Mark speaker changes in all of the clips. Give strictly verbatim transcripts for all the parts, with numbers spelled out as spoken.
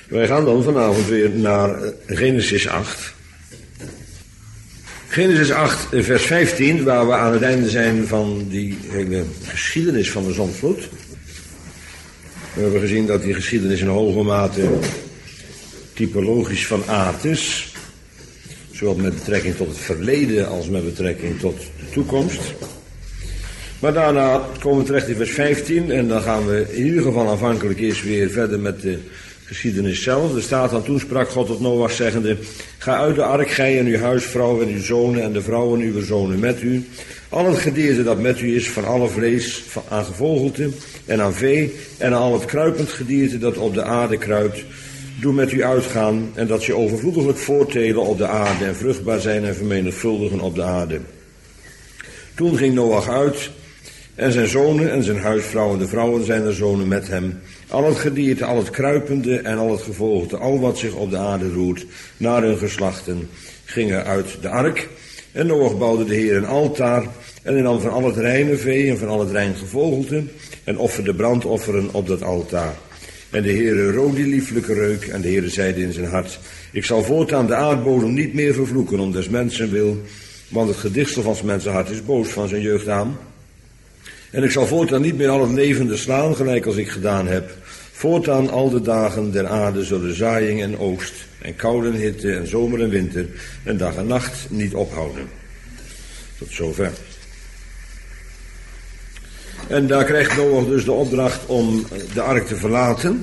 Speaker 1: Wij gaan dan vanavond weer naar Genesis acht. Genesis acht, vers vijftien, waar we aan het einde zijn van die hele geschiedenis van de zondvloed. We hebben gezien dat die geschiedenis in hoge mate typologisch van aard is. Zowel met betrekking tot het verleden als met betrekking tot de toekomst. Maar daarna komen we terecht in vers vijftien en dan gaan we in ieder geval aanvankelijk eerst weer verder met de geschiedenis zelf. Er staat dan: toen sprak God tot Noach zeggende: ga uit de ark, gij en uw huisvrouw en uw zonen en de vrouwen uw zonen met u. Al het gedierte dat met u is van alle vlees, van, aan gevogelte en aan vee en aan al het kruipend gedierte dat op de aarde kruipt, doe met u uitgaan en dat ze overvloediglijk voorttelen op de aarde en vruchtbaar zijn en vermenigvuldigen op de aarde. Toen ging Noach uit en zijn zonen en zijn huisvrouw en de vrouwen zijner zonen met hem. Al het gedierte, al het kruipende en al het gevogelte, al wat zich op de aarde roert, naar hun geslachten, gingen uit de ark. En Noach bouwde de Heer een altaar en hij nam van al het reine vee en van al het rein gevogelte en offerde brandofferen op dat altaar. En de Heere rook die lieflijke reuk en de Heere zeide in zijn hart: ik zal voortaan de aardbodem niet meer vervloeken om des mensen wil, want het gedichtsel van zijn mensenhart is boos van zijn jeugd aan. En ik zal voortaan niet meer al het levende slaan, gelijk als ik gedaan heb. Voortaan al de dagen der aarde zullen zaaiing en oogst, en koude en hitte, en zomer en winter, en dag en nacht niet ophouden. Tot zover. En daar krijgt Noach dus de opdracht om de ark te verlaten.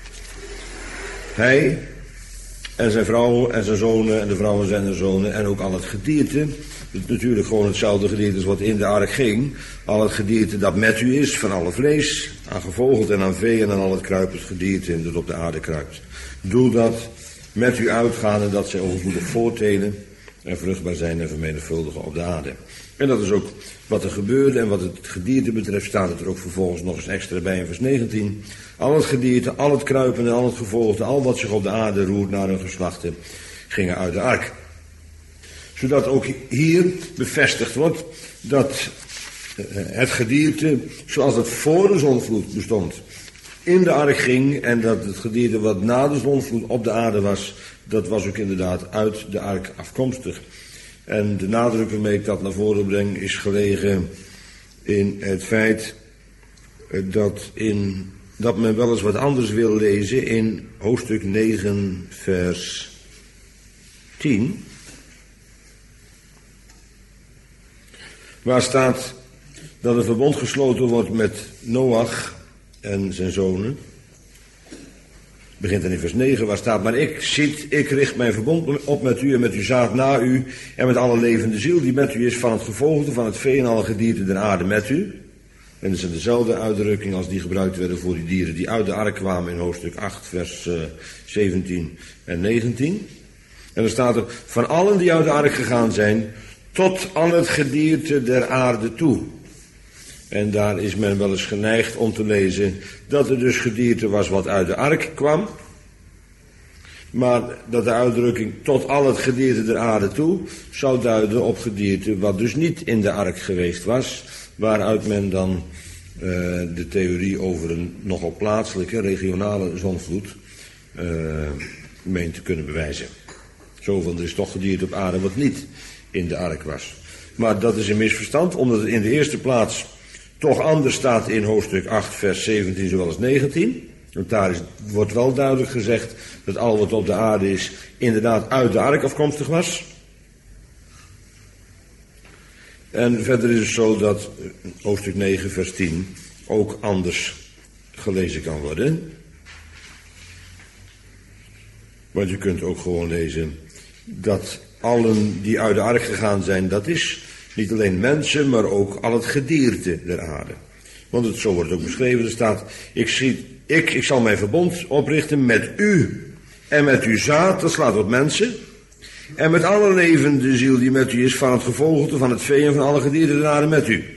Speaker 1: Hij en zijn vrouw en zijn zonen en de vrouwen zijn zijn zonen en ook al het gedierte. Het natuurlijk gewoon hetzelfde gedierte als wat in de ark ging. Al het gedierte dat met u is, van alle vlees, aan gevogelte en aan vee en aan al het kruipend gedierte dat op de aarde kruipt. Doe dat met u uitgaan en dat zij overvloedig voorttelen en vruchtbaar zijn en vermenigvuldigen op de aarde. En dat is ook wat er gebeurde en wat het gedierte betreft staat het er ook vervolgens nog eens extra bij in vers negentien. Al het gedierte, al het kruipende, al het gevogelte, al wat zich op de aarde roert naar hun geslachten, gingen uit de ark. Zodat ook hier bevestigd wordt dat het gedierte zoals het voor de zondvloed bestond in de ark ging en dat het gedierte wat na de zondvloed op de aarde was, dat was ook inderdaad uit de ark afkomstig. En de nadruk waarmee ik dat naar voren breng is gelegen in het feit dat, in, dat men wel eens wat anders wil lezen in hoofdstuk negen vers tien. Waar staat dat een verbond gesloten wordt met Noach en zijn zonen. Begint dan in vers negen, waar staat: maar ik, ziet, ik richt mijn verbond op met u en met uw zaad na u en met alle levende ziel die met u is, van het gevogelte, van het vee en alle gedierte der aarde met u. En dat zijn dezelfde uitdrukkingen als die gebruikt werden voor die dieren die uit de ark kwamen in hoofdstuk acht vers uh, zeventien en negentien. En dan staat er: van allen die uit de ark gegaan zijn, tot al het gedierte der aarde toe. En daar is men wel eens geneigd om te lezen dat er dus gedierte was wat uit de ark kwam. Maar dat de uitdrukking tot al het gedierte der aarde toe zou duiden op gedierte wat dus niet in de ark geweest was. Waaruit men dan uh, de theorie over een nogal plaatselijke, regionale zondvloed uh, meent te kunnen bewijzen. Zo van, er is toch gedierte op aarde wat niet in de ark was. Maar dat is een misverstand, omdat het in de eerste plaats toch anders staat in hoofdstuk acht vers zeventien zowel als negentien. Want daar is, wordt wel duidelijk gezegd dat al wat op de aarde is inderdaad uit de ark afkomstig was. En verder is het zo dat hoofdstuk negen vers tien ook anders gelezen kan worden. Want je kunt ook gewoon lezen dat allen die uit de ark gegaan zijn, dat is niet alleen mensen, maar ook al het gedierte der aarde. Want het, zo wordt het ook beschreven, er staat: ik, zie, ik, ik zal mijn verbond oprichten met u en met uw zaad, dat slaat op mensen, en met alle levende ziel die met u is, van het gevogelte, van het vee en van alle gedierte der aarde met u.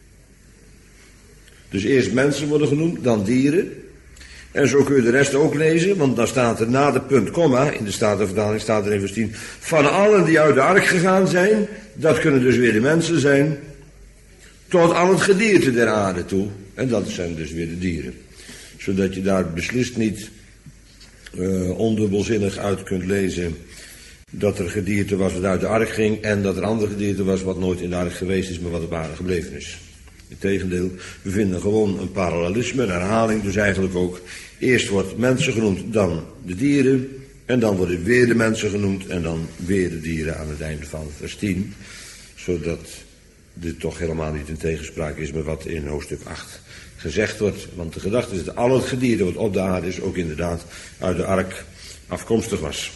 Speaker 1: Dus eerst mensen worden genoemd, dan dieren. En zo kun je de rest ook lezen, want dan staat er na de punt, komma, in de Statenvertaling staat er in vers tien, van allen die uit de ark gegaan zijn, dat kunnen dus weer de mensen zijn, tot al het gedierte der aarde toe. En dat zijn dus weer de dieren. Zodat je daar beslist niet uh, ondubbelzinnig uit kunt lezen dat er gedierte was wat uit de ark ging en dat er ander gedierte was wat nooit in de ark geweest is, maar wat op aarde gebleven is. Integendeel, we vinden gewoon een parallelisme, een herhaling dus eigenlijk ook. Eerst wordt mensen genoemd, dan de dieren, en dan worden weer de mensen genoemd en dan weer de dieren aan het einde van vers tien. Zodat dit toch helemaal niet in tegenspraak is met wat in hoofdstuk acht gezegd wordt. Want de gedachte is dat al het gedierte wat op de aarde is ook inderdaad uit de ark afkomstig was.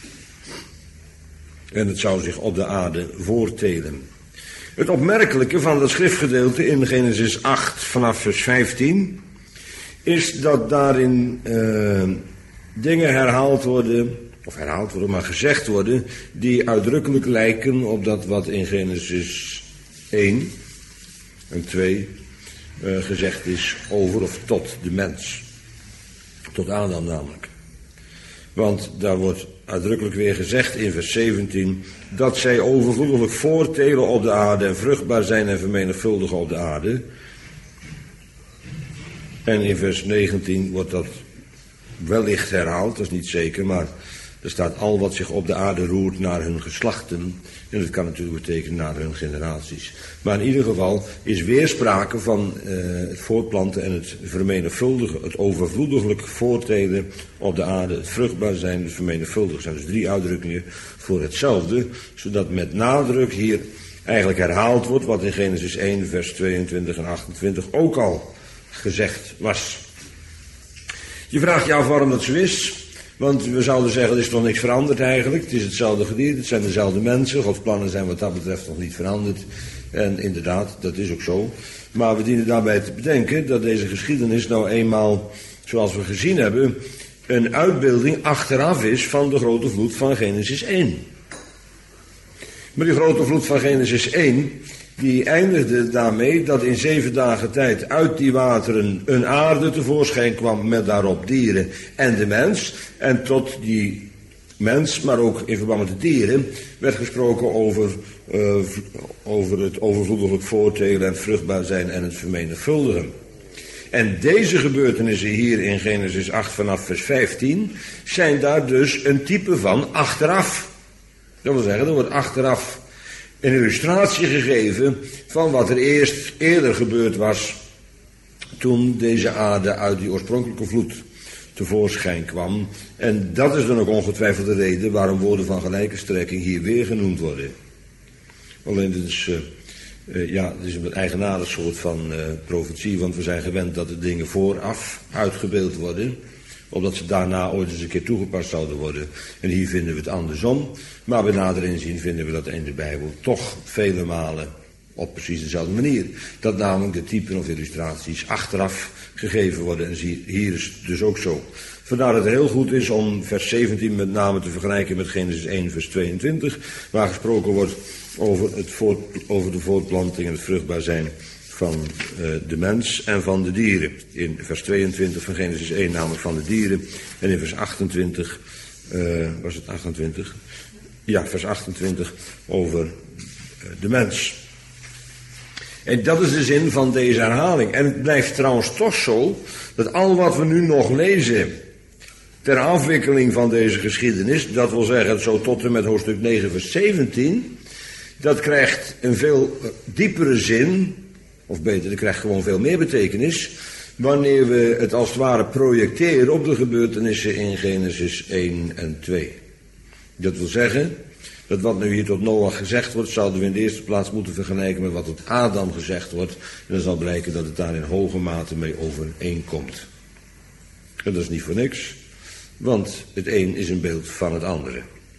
Speaker 1: En het zou zich op de aarde voortelen. Het opmerkelijke van dat schriftgedeelte in Genesis acht vanaf vers vijftien is dat daarin uh, dingen herhaald worden, of herhaald worden, maar gezegd worden, die uitdrukkelijk lijken op dat wat in Genesis één en twee uh, gezegd is over of tot de mens. Tot Adam namelijk. Want daar wordt uitdrukkelijk weer gezegd in vers zeventien dat zij overvloedig voortelen op de aarde en vruchtbaar zijn en vermenigvuldigen op de aarde. En in vers negentien wordt dat wellicht herhaald, dat is niet zeker, maar er staat al wat zich op de aarde roert naar hun geslachten. En dat kan natuurlijk betekenen naar hun generaties. Maar in ieder geval is weer sprake van uh, het voortplanten en het vermenigvuldigen, het overvloediglijk voortelen op de aarde, het vruchtbaar zijn, het vermenigvuldigen. zijn dus drie uitdrukkingen voor hetzelfde, zodat met nadruk hier eigenlijk herhaald wordt wat in Genesis één vers tweeëntwintig en achtentwintig ook al gezegd was. Je vraagt je af waarom dat zo is. Want we zouden zeggen, er is toch niks veranderd eigenlijk. Het is hetzelfde gedierte, het zijn dezelfde mensen. Gods plannen zijn wat dat betreft nog niet veranderd. En inderdaad, dat is ook zo. Maar we dienen daarbij te bedenken dat deze geschiedenis nou eenmaal, zoals we gezien hebben, een uitbeelding achteraf is van de grote vloed van Genesis één. Maar die grote vloed van Genesis één, die eindigde daarmee dat in zeven dagen tijd uit die wateren een aarde tevoorschijn kwam met daarop dieren en de mens. En tot die mens, maar ook in verband met de dieren, werd gesproken over, uh, over het overvloediglijk voortelen en vruchtbaar zijn en het vermenigvuldigen. En deze gebeurtenissen hier in Genesis acht vanaf vers vijftien zijn daar dus een type van achteraf. Dat wil zeggen, er wordt achteraf een illustratie gegeven van wat er eerst eerder gebeurd was toen deze aarde uit die oorspronkelijke vloed tevoorschijn kwam. En dat is dan ook ongetwijfeld de reden waarom woorden van gelijke strekking hier weer genoemd worden. Alleen dit is, uh, uh, ja, het is een eigenaardig soort van uh, profetie, want we zijn gewend dat de dingen vooraf uitgebeeld worden, opdat ze daarna ooit eens een keer toegepast zouden worden. En hier vinden we het andersom. Maar bij nader inzien vinden we dat in de Bijbel toch vele malen op precies dezelfde manier. Dat namelijk de typen of illustraties achteraf gegeven worden. En hier is het dus ook zo. Vandaar dat het heel goed is om vers zeventien met name te vergelijken met Genesis één vers tweeëntwintig. Waar gesproken wordt over, het voort, over de voortplanting en het vruchtbaar zijn van uh, de mens en van de dieren. In vers tweeëntwintig van Genesis één namelijk van de dieren. En in vers achtentwintig, uh, was het achtentwintig? Ja, vers achtentwintig over uh, de mens. En dat is de zin van deze herhaling. En het blijft trouwens toch zo dat al wat we nu nog lezen ter afwikkeling van deze geschiedenis, dat wil zeggen zo tot en met hoofdstuk negen vers zeventien, dat krijgt een veel diepere zin, of beter, dat krijgt gewoon veel meer betekenis, wanneer we het als het ware projecteren op de gebeurtenissen in Genesis één en twee. Dat wil zeggen dat wat nu hier tot Noach gezegd wordt, zouden we in de eerste plaats moeten vergelijken met wat tot Adam gezegd wordt. En dan zal blijken dat het daar in hoge mate mee overeenkomt. En dat is niet voor niks, want het een is een beeld van het andere.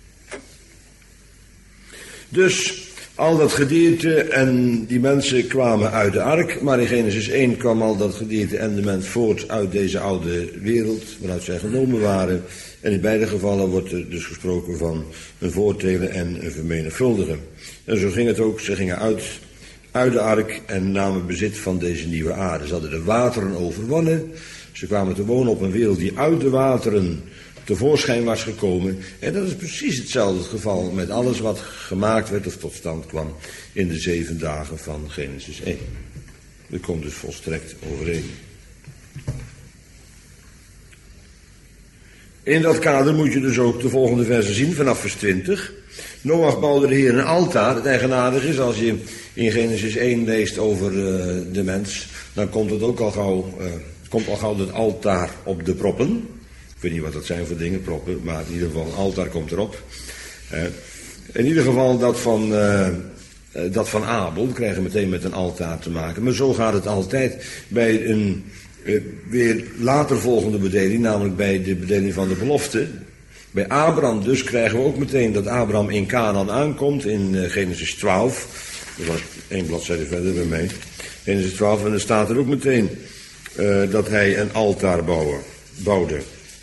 Speaker 1: Dus al dat gedierte en die mensen kwamen uit de ark, maar in Genesis één kwam al dat gedierte en de mens voort uit deze oude wereld, waaruit zij genomen waren. En in beide gevallen wordt er dus gesproken van een voortelen en een vermenigvuldigen. En zo ging het ook, ze gingen uit, uit de ark en namen bezit van deze nieuwe aarde. Ze hadden de wateren overwonnen, ze kwamen te wonen op een wereld die uit de wateren tevoorschijn was gekomen. En dat is precies hetzelfde het geval met alles wat gemaakt werd of tot stand kwam in de zeven dagen van Genesis één. Dat komt dus volstrekt overeen. In dat kader moet je dus ook de volgende versen zien, vanaf vers twintig. Noach bouwde de Heer een altaar. Het eigenaardige is, als je in Genesis één leest over uh, de mens, dan komt het ook al gauw, uh, komt al gauw het altaar op de proppen. Ik weet niet wat dat zijn voor dingen, proppen, maar in ieder geval een altaar komt erop. Uh, in ieder geval dat van, uh, dat van Abel, we krijgen meteen met een altaar te maken. Maar zo gaat het altijd bij een uh, weer later volgende bedeling, namelijk bij de bedeling van de belofte. Bij Abraham dus krijgen we ook meteen dat Abraham in Canaan aankomt in uh, Genesis twaalf. Dat was één bladzijde verder bij mij. Genesis twaalf, en er staat er ook meteen uh, dat hij een altaar bouwen, bouwde.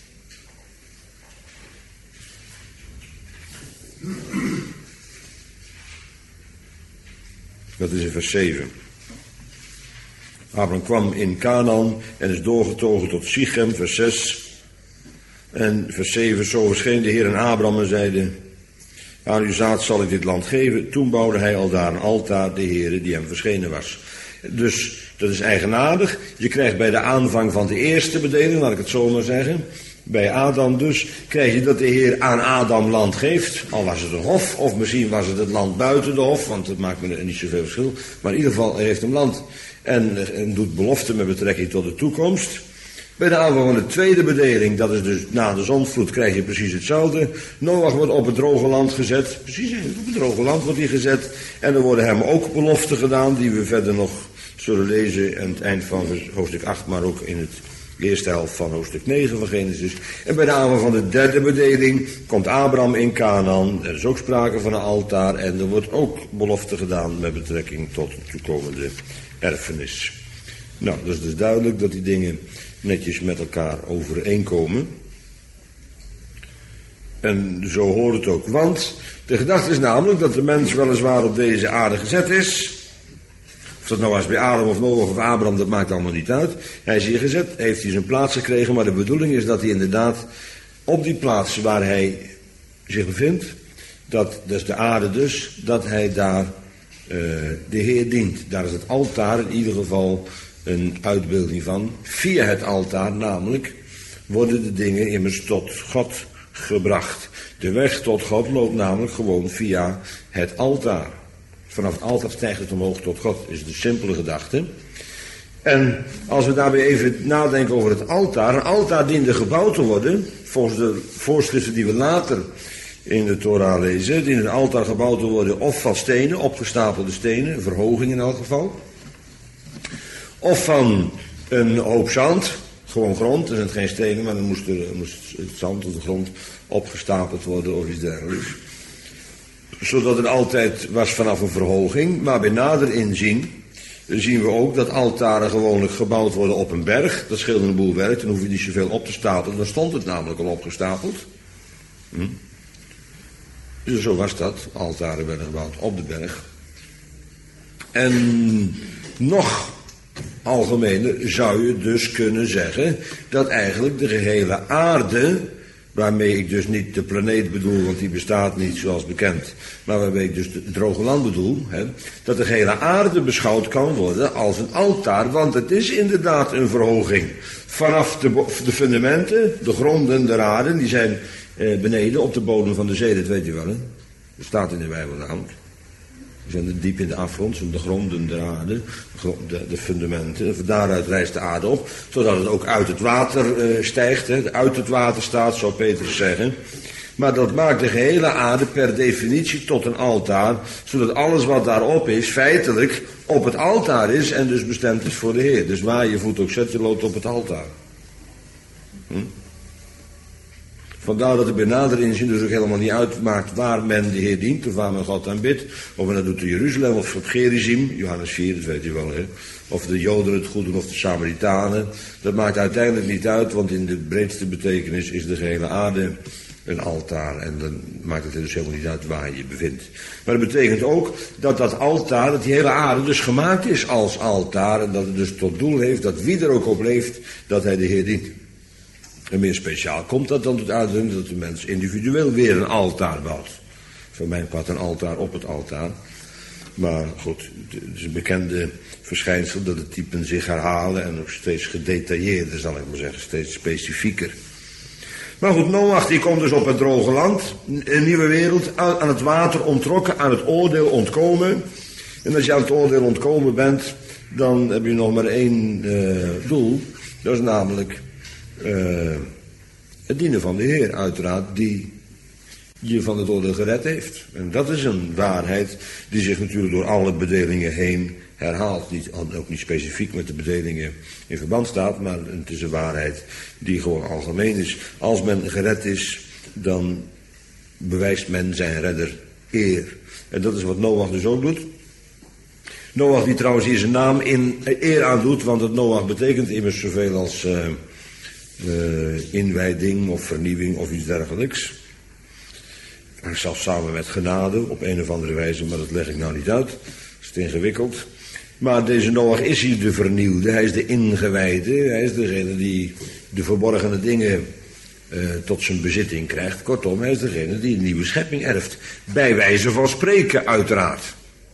Speaker 1: Dat is in vers zeven. Abraham kwam in Canaan en is doorgetogen tot Sichem, vers zes. En vers zeven, zo verscheen de Heer aan Abraham en zeide, aan uw zaad zal ik dit land geven. Toen bouwde hij al daar een altaar, de Heer die hem verschenen was. Dus dat is eigenaardig. Je krijgt bij de aanvang van de eerste bedeling, laat ik het zo maar zeggen, bij Adam dus, krijg je dat de Heer aan Adam land geeft. Al was het een hof, of misschien was het het land buiten de hof, want dat maakt me niet zoveel verschil. Maar in ieder geval, hij heeft hem land en, en doet belofte met betrekking tot de toekomst. Bij de aanvang van de tweede bedeling, dat is dus na de zondvloed, krijg je precies hetzelfde. Noach wordt op het droge land gezet. Precies, op het droge land wordt hij gezet. En er worden hem ook beloften gedaan, die we verder nog zullen lezen aan het eind van hoofdstuk acht, maar ook in het eerste helft van hoofdstuk negen van Genesis. En bij de aanvang van de derde bedeling komt Abraham in Canaan. Er is ook sprake van een altaar en er wordt ook belofte gedaan met betrekking tot de toekomende erfenis. Nou, dat is dus duidelijk dat die dingen netjes met elkaar overeenkomen. En zo hoort het ook. Want de gedachte is namelijk dat de mens weliswaar op deze aarde gezet is. Of dat nou was bij Adam of Noach of Abraham, dat maakt allemaal niet uit. Hij is hier gezet, heeft hij zijn plaats gekregen. Maar de bedoeling is dat hij inderdaad op die plaats waar hij zich bevindt, dat, dat is de aarde dus, dat hij daar uh, de Heer dient. Daar is het altaar in ieder geval een uitbeelding van. Via het altaar namelijk worden de dingen immers tot God gebracht. De weg tot God loopt namelijk gewoon via het altaar. Vanaf het altaar stijgt het omhoog tot God, is de simpele gedachte. En als we daarbij even nadenken over het altaar. Een altaar diende gebouwd te worden, volgens de voorschriften die we later in de Torah lezen, diende een altaar gebouwd te worden of van stenen, opgestapelde stenen, een verhoging in elk geval. Of van een hoop zand, gewoon grond, er zijn geen stenen, maar dan moest, er, moest het zand of de grond opgestapeld worden of iets dergelijks. Zodat het altijd was vanaf een verhoging, maar bij nader inzien zien we ook dat altaren gewoonlijk gebouwd worden op een berg. Dat scheelt een boel werk, dan hoef je niet zoveel op te stapelen, dan stond het namelijk al opgestapeld. Hm? Dus zo was dat, altaren werden gebouwd op de berg. En nog algemener zou je dus kunnen zeggen dat eigenlijk de gehele aarde, waarmee ik dus niet de planeet bedoel, want die bestaat niet zoals bekend, maar waarmee ik dus het droge land bedoel, hè, dat de gehele aarde beschouwd kan worden als een altaar, want het is inderdaad een verhoging. Vanaf de, de fundamenten, de gronden der aarde, die zijn eh, beneden op de bodem van de zee, dat weet u wel, hè? Dat staat in de Bijbel namelijk. Die zijn diep in de afgrond, de gronden der aarde, de, de fundamenten. Van daaruit rijst de aarde op, zodat het ook uit het water uh, stijgt. Hè, uit het water staat, zou Petrus zeggen. Maar dat maakt de gehele aarde per definitie tot een altaar, zodat alles wat daarop is, feitelijk op het altaar is en dus bestemd is voor de Heer. Dus waar je voet ook zet, je loopt op het altaar. Hm? Vandaar dat het bij nader inzien dus ook helemaal niet uitmaakt waar men de Heer dient, of waar men God aanbidt. Of men dat doet in Jeruzalem of op Gerizim, Johannes vier, dat weet u wel, hè. Of de Joden het goed doen of de Samaritanen. Dat maakt uiteindelijk niet uit, want in de breedste betekenis is de gehele aarde een altaar. En dan maakt het dus helemaal niet uit waar je je bevindt. Maar dat betekent ook dat dat altaar, dat die hele aarde dus gemaakt is als altaar. En dat het dus tot doel heeft dat wie er ook op leeft, dat hij de Heer dient. En meer speciaal komt dat dan tot uitdrukking dat de mens individueel weer een altaar bouwt. Van mijn part een altaar op het altaar. Maar goed, het is een bekende verschijnsel dat de typen zich herhalen en ook steeds gedetailleerder, zal ik maar zeggen, steeds specifieker. Maar goed, Noach die komt dus op het droge land, een nieuwe wereld, aan het water onttrokken, aan het oordeel ontkomen. En als je aan het oordeel ontkomen bent, dan heb je nog maar één uh, doel. Dat is namelijk uh, het dienen van de Heer, uiteraard, die je van het oordeel gered heeft. En dat is een waarheid die zich natuurlijk door alle bedelingen heen herhaalt. Niet, ook niet specifiek met de bedelingen in verband staat, maar het is een waarheid die gewoon algemeen is. Als men gered is, dan bewijst men zijn redder eer. En dat is wat Noach dus ook doet. Noach die trouwens hier zijn naam in eer aandoet, want het Noach betekent immers zoveel als uh, uh, inwijding of vernieuwing of iets dergelijks. Zelfs samen met genade op een of andere wijze, maar dat leg ik nou niet uit. Dat is te ingewikkeld. Maar deze Noach is hier de vernieuwde, hij is de ingewijde, hij is degene die de verborgene dingen uh, tot zijn bezitting krijgt. Kortom, hij is degene die een nieuwe schepping erft. Bij wijze van spreken, uiteraard.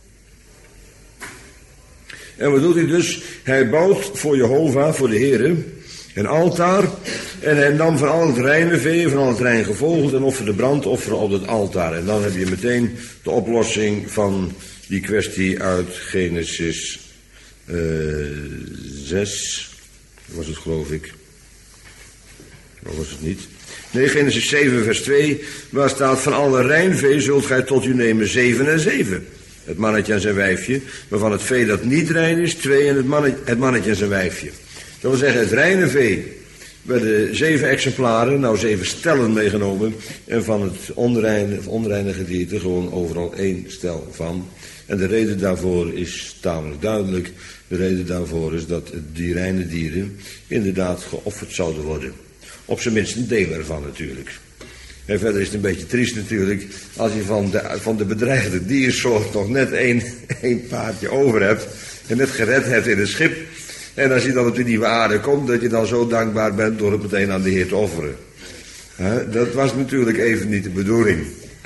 Speaker 1: En wat doet hij dus? Hij bouwt voor Jehovah, voor de Heere, een altaar. En hij nam van al het reine vee, van al het rein gevogelte en offerde brandoffer op het altaar. En dan heb je meteen de oplossing van die kwestie uit Genesis uh, zes. Was het, geloof ik. Of was het niet? Nee, Genesis zeven vers twee. Waar staat: van alle rein vee zult gij tot u nemen zeven en zeven. Het mannetje en zijn wijfje. Maar van het vee dat niet rein is, twee en het mannetje, het mannetje en zijn wijfje. Dat wil zeggen, het reine vee werden zeven exemplaren, nou zeven stellen meegenomen. En van het onreine, het onreine gedierte gewoon overal één stel van. En de reden daarvoor is tamelijk duidelijk. De reden daarvoor is dat die reine dieren inderdaad geofferd zouden worden. Op zijn minst een deel ervan natuurlijk. En verder is het een beetje triest natuurlijk, als je van de, van de bedreigde diersoort nog net één, één paardje over hebt en net gered hebt in een schip. En als je dan op de nieuwe aarde komt, dat je dan zo dankbaar bent door het meteen aan de Heer te offeren. He, dat was natuurlijk even niet de bedoeling.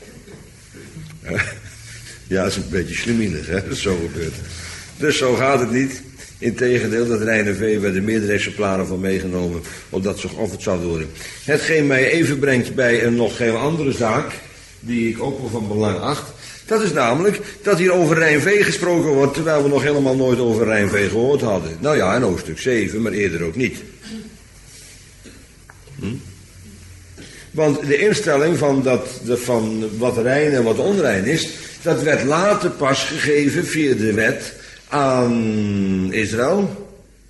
Speaker 1: Ja, dat is een beetje slimielig, hè, dat is zo gebeurd. Dus zo gaat het niet. Integendeel, dat reine vee werden meerdere exemplaren van meegenomen, opdat ze geofferd zouden worden. Hetgeen mij even brengt bij een nog geen andere zaak, die ik ook wel van belang acht. Dat is namelijk dat hier over rein vee gesproken wordt, terwijl we nog helemaal nooit over rein vee gehoord hadden. Nou ja, in hoofdstuk zeven, maar eerder ook niet. Hm? Want de instelling van, dat, van wat rein en wat onrein is, dat werd later pas gegeven via de wet aan Israël.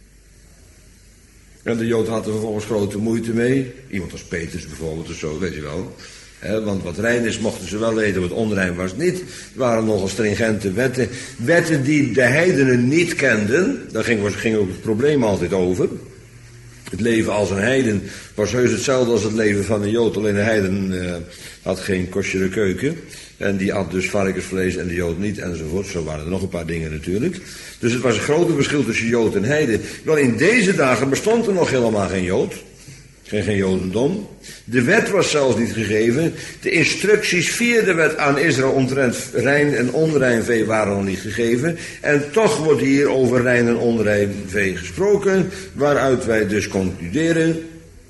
Speaker 1: En de Jood had er vervolgens grote moeite mee. Iemand als Petrus bijvoorbeeld of zo, weet je wel. He, want wat rein is mochten ze wel eten, wat onrein was niet. Het waren nogal stringente wetten. Wetten die de heidenen niet kenden. Daar ging, ging ook het probleem altijd over. Het leven als een heiden was heus hetzelfde als het leven van een Jood. Alleen de heiden uh, had geen kosher keuken. En die at dus varkensvlees en de Jood niet enzovoort. Zo waren er nog een paar dingen natuurlijk. Dus het was een groot verschil tussen Jood en heiden. Wel, in deze dagen bestond er nog helemaal geen Jood. Geen, geen Jodendom. De wet was zelfs niet gegeven. De instructies via de wet aan Israël omtrent rein en onrein vee waren nog niet gegeven. En toch wordt hier over rein en onrein vee gesproken. Waaruit wij dus concluderen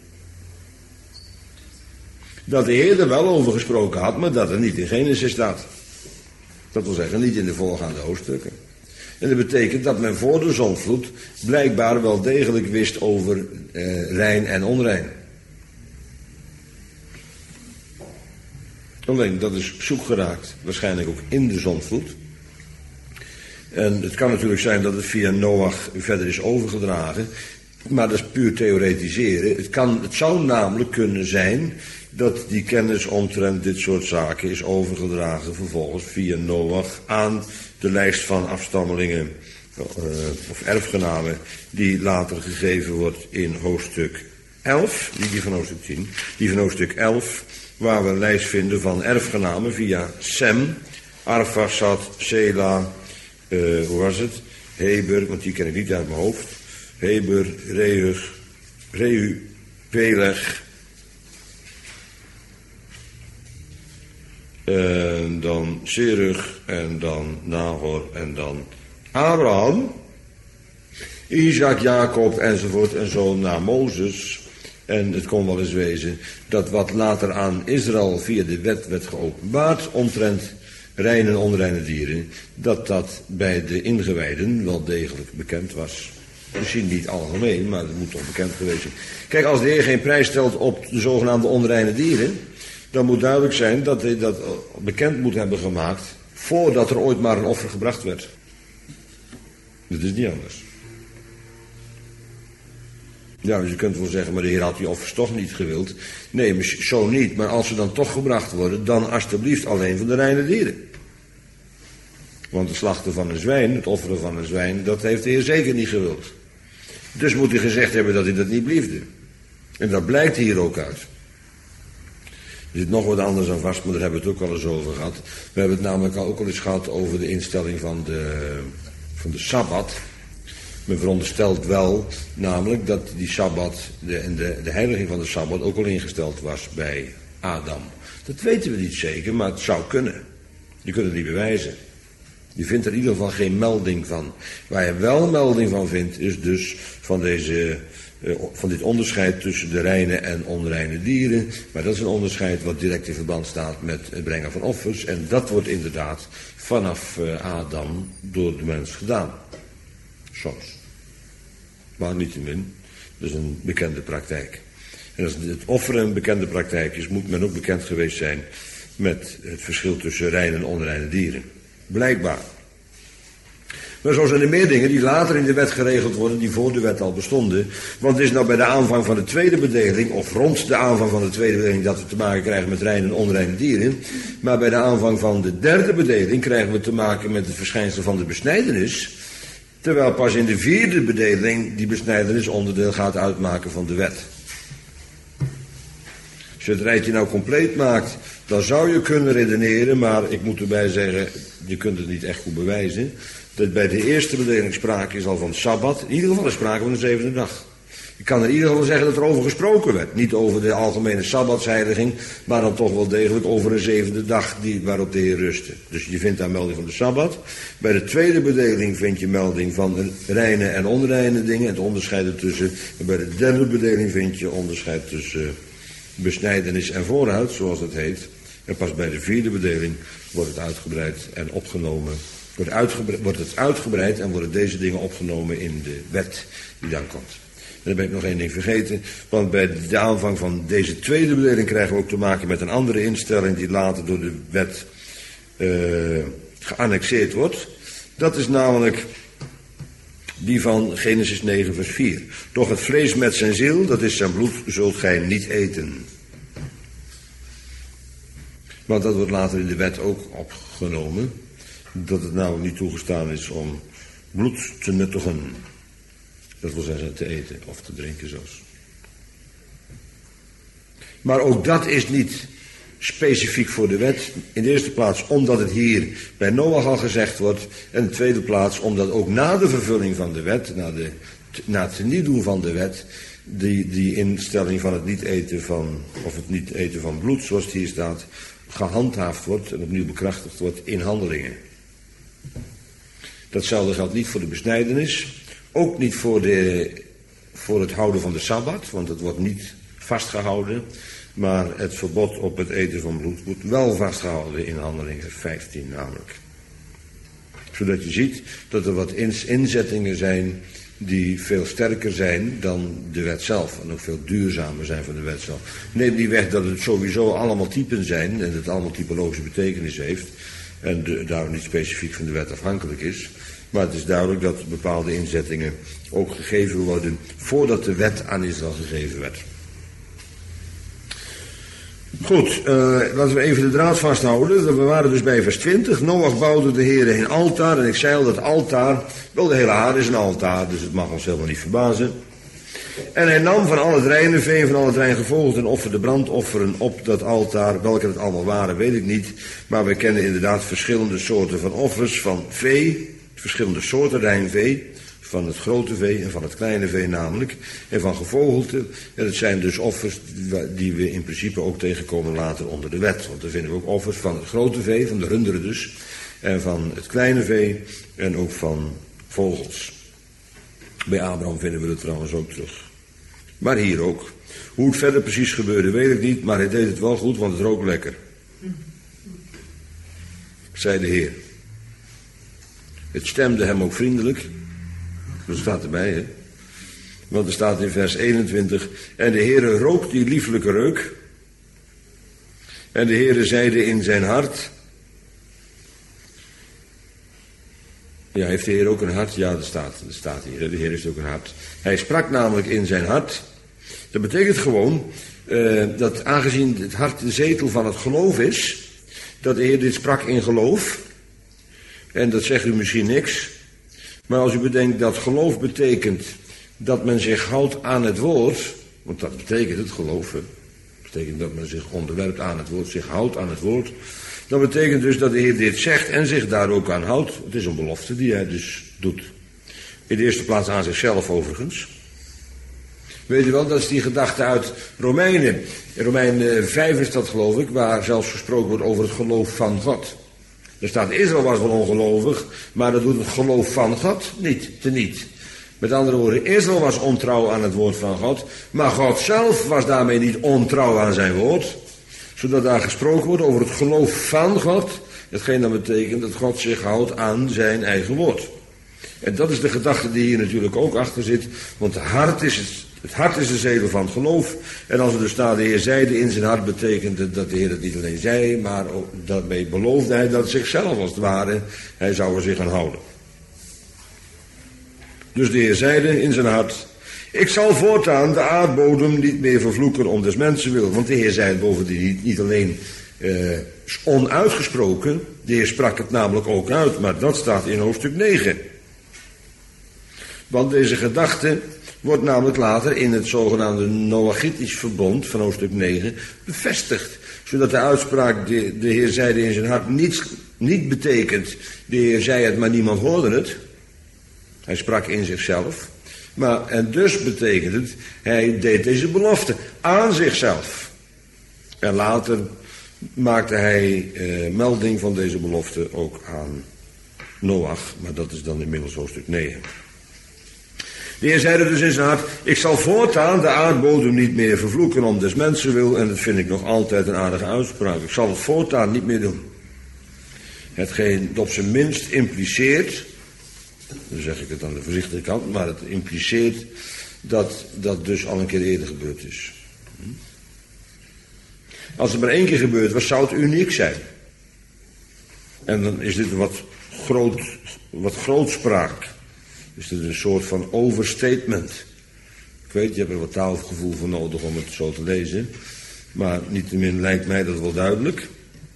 Speaker 1: dat de Heer er wel over gesproken had, maar dat het niet in Genesis staat. Dat wil zeggen, niet in de voorgaande hoofdstukken. En dat betekent dat men voor de zondvloed blijkbaar wel degelijk wist over eh, rein en onrein. Alleen, dat is zoek geraakt, waarschijnlijk ook in de zondvloed. En het kan natuurlijk zijn dat het via Noach verder is overgedragen, maar dat is puur theoretiseren. Het, kan, het zou namelijk kunnen zijn dat die kennis omtrent dit soort zaken is overgedragen vervolgens via Noach aan de lijst van afstammelingen uh, of erfgenamen die later gegeven wordt in hoofdstuk elf, die, die van hoofdstuk tien, die van hoofdstuk elf, waar we een lijst vinden van erfgenamen via Sem, Arphaxad, Sela, uh, hoe was het? Heber, want die ken ik niet uit mijn hoofd. Heber, Reu, Reu, Peleg. En dan Serug, en dan Nahor, en dan Abraham, Isaac, Jacob, enzovoort, en zo naar Mozes. En het kon wel eens wezen dat wat later aan Israël via de wet werd geopenbaard, omtrent reine en onreine dieren, dat dat bij de ingewijden wel degelijk bekend was. Misschien niet algemeen, maar het moet toch bekend geweest zijn. Kijk, als de Heer geen prijs stelt op de zogenaamde onreine dieren, dan moet duidelijk zijn dat hij dat bekend moet hebben gemaakt voordat er ooit maar een offer gebracht werd. Dat is niet anders. Ja, dus je kunt wel zeggen, maar de Heer had die offers toch niet gewild. Nee, zo niet. Maar als ze dan toch gebracht worden, dan alsjeblieft alleen van de reine dieren. Want het slachten van een zwijn, het offeren van een zwijn, dat heeft de Heer zeker niet gewild. Dus moet hij gezegd hebben dat hij dat niet bliefde. En dat blijkt hier ook uit. Er zit nog wat anders aan vast, maar daar hebben we het ook al eens over gehad. We hebben het namelijk ook al eens gehad over de instelling van de, van de Sabbat. Men veronderstelt wel, namelijk dat die Sabbat de, en de, de heiliging van de Sabbat ook al ingesteld was bij Adam. Dat weten we niet zeker, maar het zou kunnen. Je kunt het niet bewijzen. Je vindt er in ieder geval geen melding van. Waar je wel melding van vindt, is dus van, deze, uh, van dit onderscheid tussen de reine en onreine dieren. Maar dat is een onderscheid wat direct in verband staat met het brengen van offers. En dat wordt inderdaad vanaf uh, Adam door de mens gedaan. Soms. Maar niettemin, dat is een bekende praktijk. En als het offeren een bekende praktijk is, moet men ook bekend geweest zijn met het verschil tussen reine en onreine dieren. Blijkbaar. Maar zo zijn er meer dingen die later in de wet geregeld worden, die voor de wet al bestonden. Want het is nou bij de aanvang van de tweede bedeling, of rond de aanvang van de tweede bedeling, dat we te maken krijgen met reine en onreine dieren. Maar bij de aanvang van de derde bedeling krijgen we te maken met het verschijnsel van de besnijdenis. Terwijl pas in de vierde bedeling die besnijdenis onderdeel gaat uitmaken van de wet. Als je het rijtje nou compleet maakt, dan zou je kunnen redeneren, maar ik moet erbij zeggen, je kunt het niet echt goed bewijzen, dat bij de eerste bedeling sprake is al van Sabbat. In ieder geval is sprake van de zevende dag. Ik kan in ieder geval zeggen dat er over gesproken werd. Niet over de algemene Sabbatsheiliging, maar dan toch wel degelijk over een zevende dag die, waarop de Heer rustte. Dus je vindt daar melding van de Sabbat. Bij de tweede bedeling vind je melding van reine en onreine dingen, het onderscheid ertussen. En bij de derde bedeling vind je onderscheid tussen besnijdenis en vooruit, zoals het heet. En pas bij de vierde bedeling wordt het uitgebreid en opgenomen. Wordt, uitgebreid, wordt het uitgebreid en worden deze dingen opgenomen in de wet die dan komt. En dan ben ik nog één ding vergeten, want bij de aanvang van deze tweede bedeling krijgen we ook te maken met een andere instelling die later door de wet uh, geannexeerd wordt. Dat is namelijk die van Genesis negen vers vier. Doch het vlees met zijn ziel, dat is zijn bloed, zult gij niet eten. Want dat wordt later in de wet ook opgenomen, dat het nou niet toegestaan is om bloed te nuttigen. Dat wil zeggen te eten of te drinken zelfs. Maar ook dat is niet specifiek voor de wet. In de eerste plaats omdat het hier bij Noach al gezegd wordt. En in de tweede plaats omdat ook na de vervulling van de wet, na, de, na het niet doen van de wet, die, die instelling van het niet eten van, of het niet eten van bloed, zoals het hier staat, gehandhaafd wordt en opnieuw bekrachtigd wordt in handelingen. Datzelfde geldt niet voor de besnijdenis. Ook niet voor, de, voor het houden van de Sabbat, want het wordt niet vastgehouden. Maar het verbod op het eten van bloed wordt wel vastgehouden in Handelingen vijftien namelijk. Zodat je ziet dat er wat inzettingen zijn die veel sterker zijn dan de wet zelf. En ook veel duurzamer zijn van de wet zelf. Neem niet weg dat het sowieso allemaal typen zijn en dat het allemaal typologische betekenis heeft. En de, daarom niet specifiek van de wet afhankelijk is. Maar het is duidelijk dat bepaalde inzettingen ook gegeven worden voordat de wet aan Israël gegeven werd. Goed, uh, laten we even de draad vasthouden. We waren dus bij vers twintig. Noach bouwde de Heere een altaar. En ik zei al dat altaar, wel de hele aarde is een altaar, dus het mag ons helemaal niet verbazen. En hij nam van al het reine vee en van al het rein gevogelte en offerde brandofferen op dat altaar. Welke het allemaal waren, weet ik niet. Maar we kennen inderdaad verschillende soorten van offers van vee. Verschillende soorten rein vee. Van het grote vee en van het kleine vee namelijk. En van gevogelte. En het zijn dus offers die we in principe ook tegenkomen later onder de wet. Want dan vinden we ook offers van het grote vee, van de runderen dus. En van het kleine vee en ook van vogels. Bij Abraham vinden we het trouwens ook terug. Maar hier ook. Hoe het verder precies gebeurde, weet ik niet, maar hij deed het wel goed, want het rook lekker. Zei de Heer. Het stemde hem ook vriendelijk. Dat staat erbij, hè. Want er staat in vers eenentwintig... En de Heere rook die lieflijke reuk. En de Heere zeide in zijn hart... Ja, heeft de Heer ook een hart? Ja, dat staat, dat staat hier. De Heer heeft ook een hart. Hij sprak namelijk in zijn hart. Dat betekent gewoon uh, dat aangezien het hart de zetel van het geloof is... dat de Heer dit sprak in geloof... En dat zegt u misschien niks. Maar als u bedenkt dat geloof betekent dat men zich houdt aan het woord. Want dat betekent het geloven. Dat betekent dat men zich onderwerpt aan het woord, zich houdt aan het woord. Dat betekent dus dat de Heer dit zegt en zich daar ook aan houdt. Het is een belofte die hij dus doet. In de eerste plaats aan zichzelf overigens. Weet u wel, dat is die gedachte uit Romeinen. In Romeinen vijf is dat geloof ik, waar zelfs gesproken wordt over het geloof van God. Er staat, Israël was wel ongelovig, maar dat doet het geloof van God niet, teniet. Met andere woorden, Israël was ontrouw aan het woord van God, maar God zelf was daarmee niet ontrouw aan zijn woord. Zodat daar gesproken wordt over het geloof van God, hetgeen dat betekent dat God zich houdt aan zijn eigen woord. En dat is de gedachte die hier natuurlijk ook achter zit, want het hart is het. Het hart is de zetel van het geloof. En als er dus staat, de Heer zeide in zijn hart, betekent het dat de Heer het niet alleen zei, maar ook daarmee beloofde hij dat zichzelf als het ware, hij zou er zich aan houden. Dus de Heer zeide in zijn hart, ik zal voortaan de aardbodem niet meer vervloeken om des mensen wil. Want de Heer zei het bovendien niet, niet alleen eh, onuitgesproken, de Heer sprak het namelijk ook uit, maar dat staat in hoofdstuk negen. Want deze gedachte wordt namelijk later in het zogenaamde Noachitisch verbond van hoofdstuk negen bevestigd. Zodat de uitspraak, de, de Heer zeide in zijn hart, niet, niet betekent, de Heer zei het, maar niemand hoorde het. Hij sprak in zichzelf. Maar, en dus betekent het, hij deed deze belofte aan zichzelf. En later maakte hij eh, melding van deze belofte ook aan Noach, maar dat is dan inmiddels hoofdstuk negen. De Heer zeide dus in zijn hart, ik zal voortaan de aardbodem niet meer vervloeken om des mensen wil. En dat vind ik nog altijd een aardige uitspraak. Ik zal het voortaan niet meer doen. Hetgeen op zijn minst impliceert, dan zeg ik het aan de voorzichtige kant, maar het impliceert dat dat dus al een keer eerder gebeurd is. Als het maar één keer gebeurd was, zou het uniek zijn. En dan is dit wat, groot, wat grootspraak. Is dit een soort van overstatement. Ik weet, je hebt er wat taalgevoel voor nodig om het zo te lezen. Maar niettemin lijkt mij dat wel duidelijk.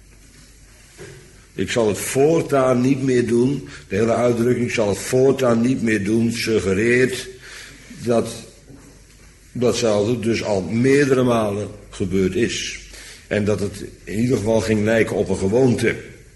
Speaker 1: Ik zal het voortaan niet meer doen. De hele uitdrukking, ik zal het voortaan niet meer doen, suggereert dat datzelfde dus al meerdere malen gebeurd is. En dat het in ieder geval ging lijken op een gewoonte.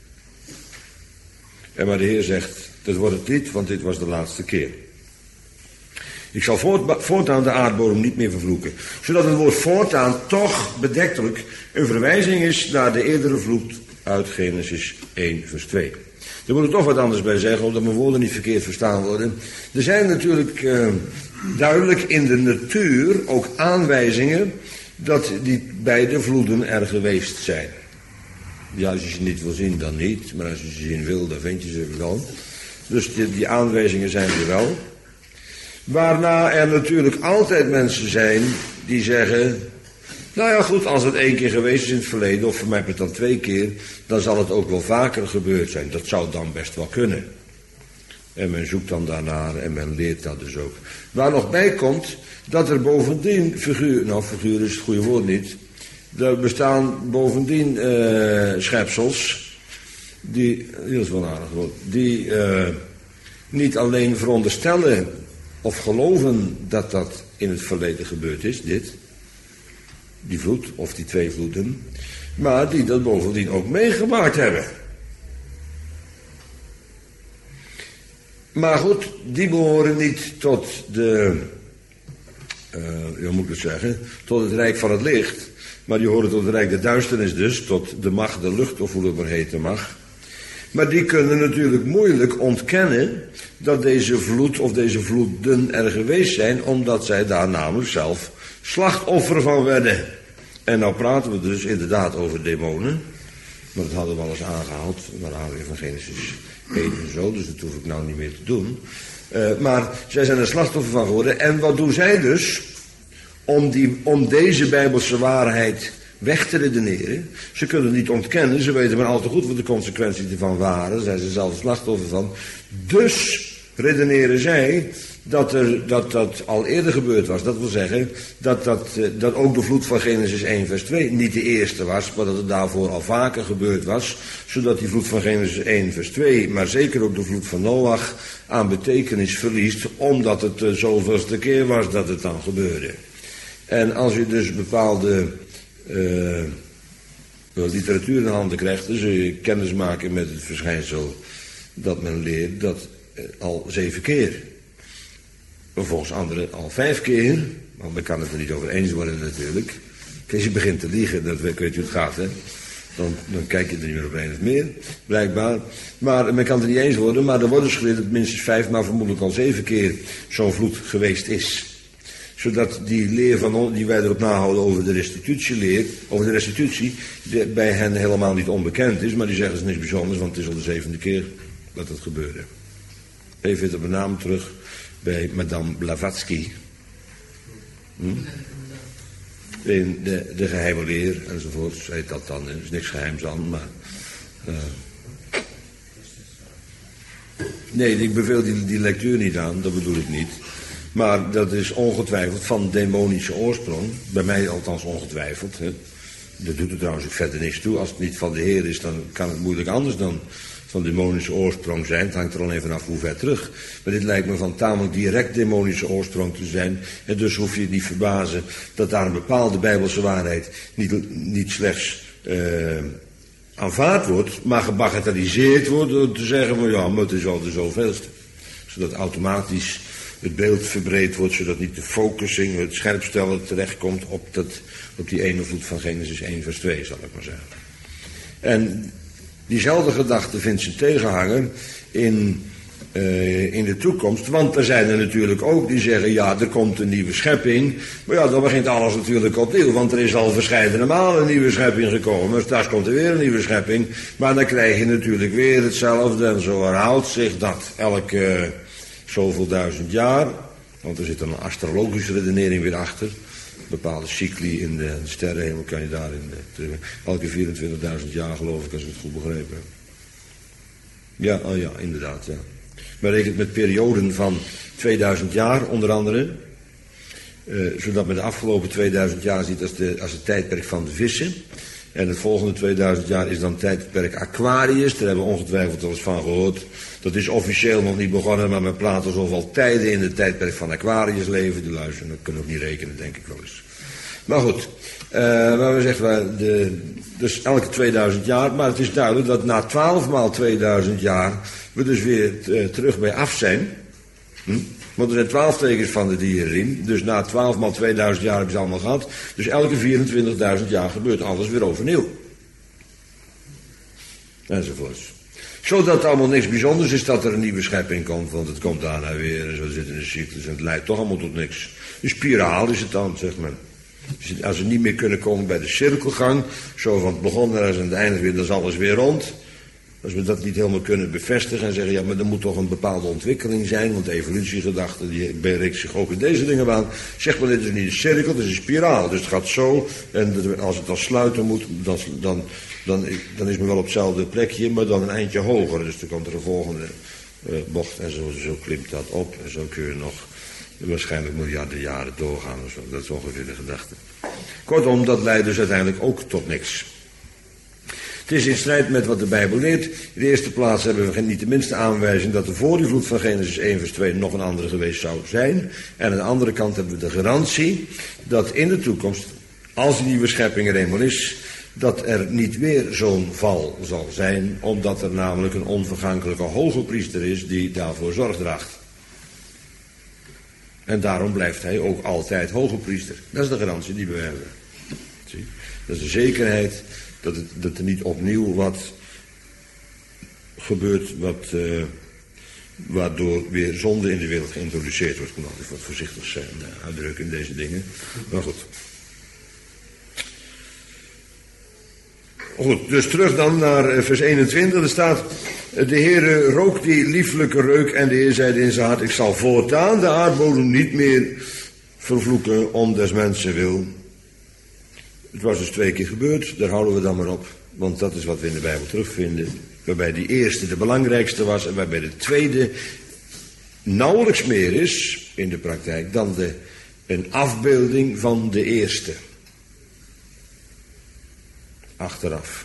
Speaker 1: En maar de Heer zegt, dat wordt het niet, want dit was de laatste keer. Ik zal voort, voortaan de aardbodem niet meer vervloeken. Zodat het woord voortaan toch bedektelijk een verwijzing is naar de eerdere vloed uit Genesis één vers twee. Daar moet ik toch wat anders bij zeggen, omdat mijn woorden niet verkeerd verstaan worden. Er zijn natuurlijk uh, duidelijk in de natuur ook aanwijzingen dat die beide vloeden er geweest zijn. Ja, als je ze niet wil zien, dan niet. Maar als je ze zien wil, dan vind je ze wel. Dus die, die aanwijzingen zijn er wel. Waarna er natuurlijk altijd mensen zijn die zeggen, nou ja goed, als het één keer geweest is in het verleden, of voor mij het dan twee keer, dan zal het ook wel vaker gebeurd zijn. Dat zou dan best wel kunnen. En men zoekt dan daarnaar en men leert dat dus ook. Waar nog bij komt, dat er bovendien figuur, nou figuur is het goede woord niet, er bestaan bovendien uh, schepsels, die, dat is wel aardig woord, die uh, niet alleen veronderstellen of geloven dat dat in het verleden gebeurd is, dit, die vloed of die twee vloeden, maar die dat bovendien ook meegemaakt hebben. Maar goed, die behoren niet tot de, uh, hoe moet ik het zeggen, tot het rijk van het licht, maar die horen tot het rijk der duisternis dus, tot de macht der lucht, of hoe het maar heten mag. Maar die kunnen natuurlijk moeilijk ontkennen dat deze vloed of deze vloeden er geweest zijn, omdat zij daar namelijk zelf slachtoffer van werden. En nou praten we dus inderdaad over demonen. Maar dat hadden we al eens aangehaald, naar aanleiding van Genesis één en zo, dus dat hoef ik nou niet meer te doen. Uh, maar zij zijn er slachtoffer van geworden. En wat doen zij dus om, die, om deze Bijbelse waarheid weg te redeneren? Ze kunnen het niet ontkennen, ze weten maar al te goed wat de consequenties ervan waren. Daar zijn ze zelf slachtoffer van. Dus redeneren zij dat, er, dat dat al eerder gebeurd was. Dat wil zeggen dat, dat, dat ook de vloed van Genesis één vers twee niet de eerste was, maar dat het daarvoor al vaker gebeurd was, zodat die vloed van Genesis één vers twee, maar zeker ook de vloed van Noach, aan betekenis verliest, omdat het de zoveelste keer was dat het dan gebeurde. En als je dus bepaalde uh, literatuur in handen krijgt, dan zul je kennis maken met het verschijnsel dat men leert dat uh, al zeven keer, volgens anderen al vijf keer, want men kan het er niet over eens worden natuurlijk. Als je begint te liegen, dat weet je hoe het gaat, hè. Dan, dan kijk je er niet meer op een of meer, blijkbaar. Maar men kan het er niet eens worden, maar er wordt dus geleerd dat minstens vijf, maar vermoedelijk al zeven keer zo'n vloed geweest is. Zodat die leer van ons, die wij erop nahouden over de restitutieleer, over de restitutie, die bij hen helemaal niet onbekend is, maar die zeggen het is niks bijzonders, want het is al de zevende keer dat het gebeurde. Even weer op de naam terug bij Madame Blavatsky. Hm? In de, de geheime leer enzovoort, heet dat dan. Er is niks geheims aan, maar... Uh, nee, ik beveel die, die lectuur niet aan, dat bedoel ik niet. Maar dat is ongetwijfeld van demonische oorsprong. Bij mij althans ongetwijfeld. Hè. Dat doet er trouwens ook verder niks toe. Als het niet van de Heer is, dan kan het moeilijk anders dan van demonische oorsprong zijn. Het hangt er al even af hoe ver terug. Maar dit lijkt me van tamelijk direct demonische oorsprong te zijn. En dus hoef je je niet verbazen dat daar een bepaalde Bijbelse waarheid niet, niet slechts uh, aanvaard wordt, maar gebagatelliseerd wordt door te zeggen van ja, maar het is al de zoveelste. Zodat automatisch het beeld verbreed wordt, zodat niet de focusing, het scherpstellen terechtkomt op, dat, op die ene vloed van Genesis één vers twee, zal ik maar zeggen. En diezelfde gedachte vindt ze tegenhanger in, uh, in de toekomst, want er zijn er natuurlijk ook die zeggen, ja, er komt een nieuwe schepping, maar ja, dan begint alles natuurlijk opnieuw, want er is al verscheidene malen een nieuwe schepping gekomen, straks komt er weer een nieuwe schepping, maar dan krijg je natuurlijk weer hetzelfde en zo herhaalt zich dat elke uh, zoveel duizend jaar, want er zit een astrologische redenering weer achter. Bepaalde cycli in de sterrenhemel kan je daarin terug. Elke vierentwintigduizend jaar geloof ik, als ik het goed begrepen heb. Ja, oh ja, inderdaad, ja. Men rekent met perioden van tweeduizend jaar, onder andere. Uh, zodat men de afgelopen tweeduizend jaar ziet als, de, als het tijdperk van de vissen. En het volgende tweeduizend jaar is dan het tijdperk Aquarius. Daar hebben we ongetwijfeld al eens van gehoord. Dat is officieel nog niet begonnen, maar men praat alsof al tijden in het tijdperk van Aquarius leven. Die luisteren, dat kunnen we ook niet rekenen, denk ik wel eens. Maar goed, uh, maar we zeggen, de, dus elke tweeduizend jaar. Maar het is duidelijk dat na twaalf maal tweeduizend jaar we dus weer uh, terug bij af zijn. Hm? Want er zijn twaalf tekens van de dierenriem. Dus na twaalf maal tweeduizend jaar hebben ze allemaal gehad. Dus elke vierentwintigduizend jaar gebeurt alles weer overnieuw. Enzovoorts. Zodat het allemaal niks bijzonders is dat er een nieuwe schepping komt. Want het komt daarna weer en zo zit in een cyclus. En het leidt toch allemaal tot niks. Een spiraal is het dan, zegt men. Als ze niet meer kunnen komen bij de cirkelgang. Zo van het begon ergens en het eindigt weer, dan is alles weer rond. Als we dat niet helemaal kunnen bevestigen en zeggen, ja, maar er moet toch een bepaalde ontwikkeling zijn, want de evolutiegedachte die richt zich ook in deze dingen aan. Zeg maar, dit is niet een cirkel, het is een spiraal. Dus het gaat zo, en als het dan sluiten moet, dan, dan, dan, dan is men wel op hetzelfde plekje, maar dan een eindje hoger. Dus dan komt er een volgende uh, bocht en zo, zo klimt dat op. En zo kun je nog waarschijnlijk miljarden jaren doorgaan of zo. Dat is ongeveer de gedachte. Kortom, dat leidt dus uiteindelijk ook tot niks. Het is in strijd met wat de Bijbel leert. In de eerste plaats hebben we niet de minste aanwijzing dat er voor die vloed van Genesis één vers twee nog een andere geweest zou zijn. En aan de andere kant hebben we de garantie dat in de toekomst, als die nieuwe schepping er eenmaal is, dat er niet weer zo'n val zal zijn, omdat er namelijk een onvergankelijke hoge priester is die daarvoor zorg draagt. En daarom blijft hij ook altijd hoge priester. Dat is de garantie die we hebben. Zie? Dat is de zekerheid dat, het, dat er niet opnieuw wat gebeurt wat, uh, waardoor weer zonde in de wereld geïntroduceerd wordt. Ik moet altijd wat voorzichtig zijn, uh, uitdrukken in deze dingen. Maar goed. Goed, dus terug dan naar vers eenentwintig. Er staat, de Heere rook die lieflijke reuk en de Heer zeide in zijn hart, ik zal voortaan de aardbodem niet meer vervloeken om des mensen wil. Het was dus twee keer gebeurd, daar houden we dan maar op. Want dat is wat we in de Bijbel terugvinden. Waarbij die eerste de belangrijkste was en waarbij de tweede nauwelijks meer is in de praktijk dan de, een afbeelding van de eerste. Achteraf.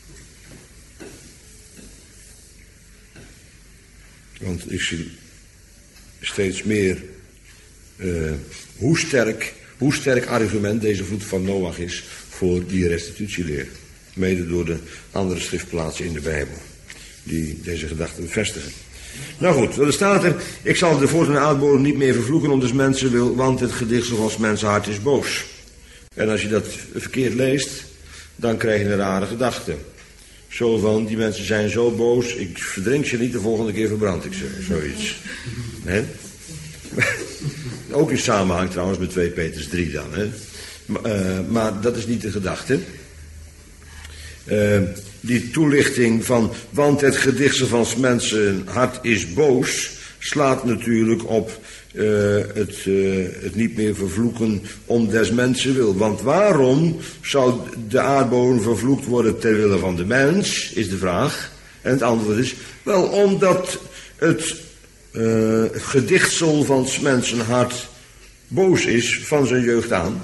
Speaker 1: Want ik zie steeds meer uh, hoe sterk, hoe sterk argument deze vloed van Noach is voor die restitutieleer. Mede door de andere schriftplaatsen in de Bijbel. Die deze gedachten bevestigen. Nou goed, er staat er, ik zal de voort en de aardbodem niet meer vervloeken om des mensen wil, want het gedichtsel van 's mensen hart is boos. En als je dat verkeerd leest, dan krijg je een rare gedachte. Zo van, die mensen zijn zo boos, ik verdrink ze niet, de volgende keer verbrand ik ze. Zoiets. He? Ook in samenhang trouwens met twee Petrus drie dan. Hè? Maar, uh, maar dat is niet de gedachte. Uh, die toelichting van, want het gedichtsel van 's mensen hart is boos, slaat natuurlijk op uh, het, uh, het niet meer vervloeken om des mensen wil. Want waarom zou de aardbodem vervloekt worden ter wille van de mens, is de vraag. En het antwoord is, wel omdat het uh, gedichtsel van 's mensen hart boos is van zijn jeugd aan.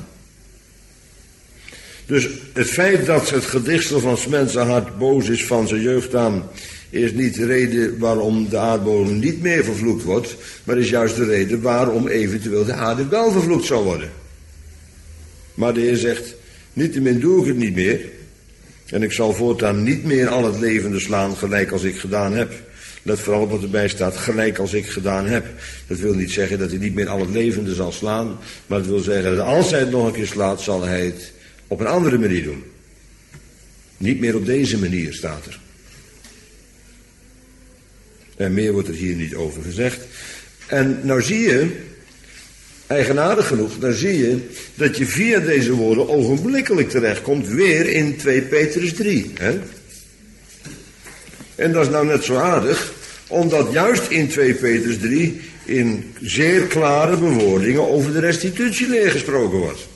Speaker 1: Dus het feit dat het gedichtsel van 's mensen hart boos is van zijn jeugd aan, is niet de reden waarom de aardbodem niet meer vervloekt wordt, maar is juist de reden waarom eventueel de aarde wel vervloekt zou worden. Maar de Heer zegt, niettemin doe ik het niet meer, en ik zal voortaan niet meer al het levende slaan gelijk als ik gedaan heb. Let vooral op wat erbij staat, gelijk als ik gedaan heb. Dat wil niet zeggen dat hij niet meer al het levende zal slaan, maar het wil zeggen dat als hij het nog een keer slaat, zal hij het op een andere manier doen. Niet meer op deze manier, staat er. En meer wordt er hier niet over gezegd. En nou zie je, eigenaardig genoeg, dan zie je dat je via deze woorden ogenblikkelijk terechtkomt weer in twee Petrus drie. Hè? En dat is nou net zo aardig, omdat juist in twee Petrus drie in zeer klare bewoordingen over de restitutieleer gesproken wordt.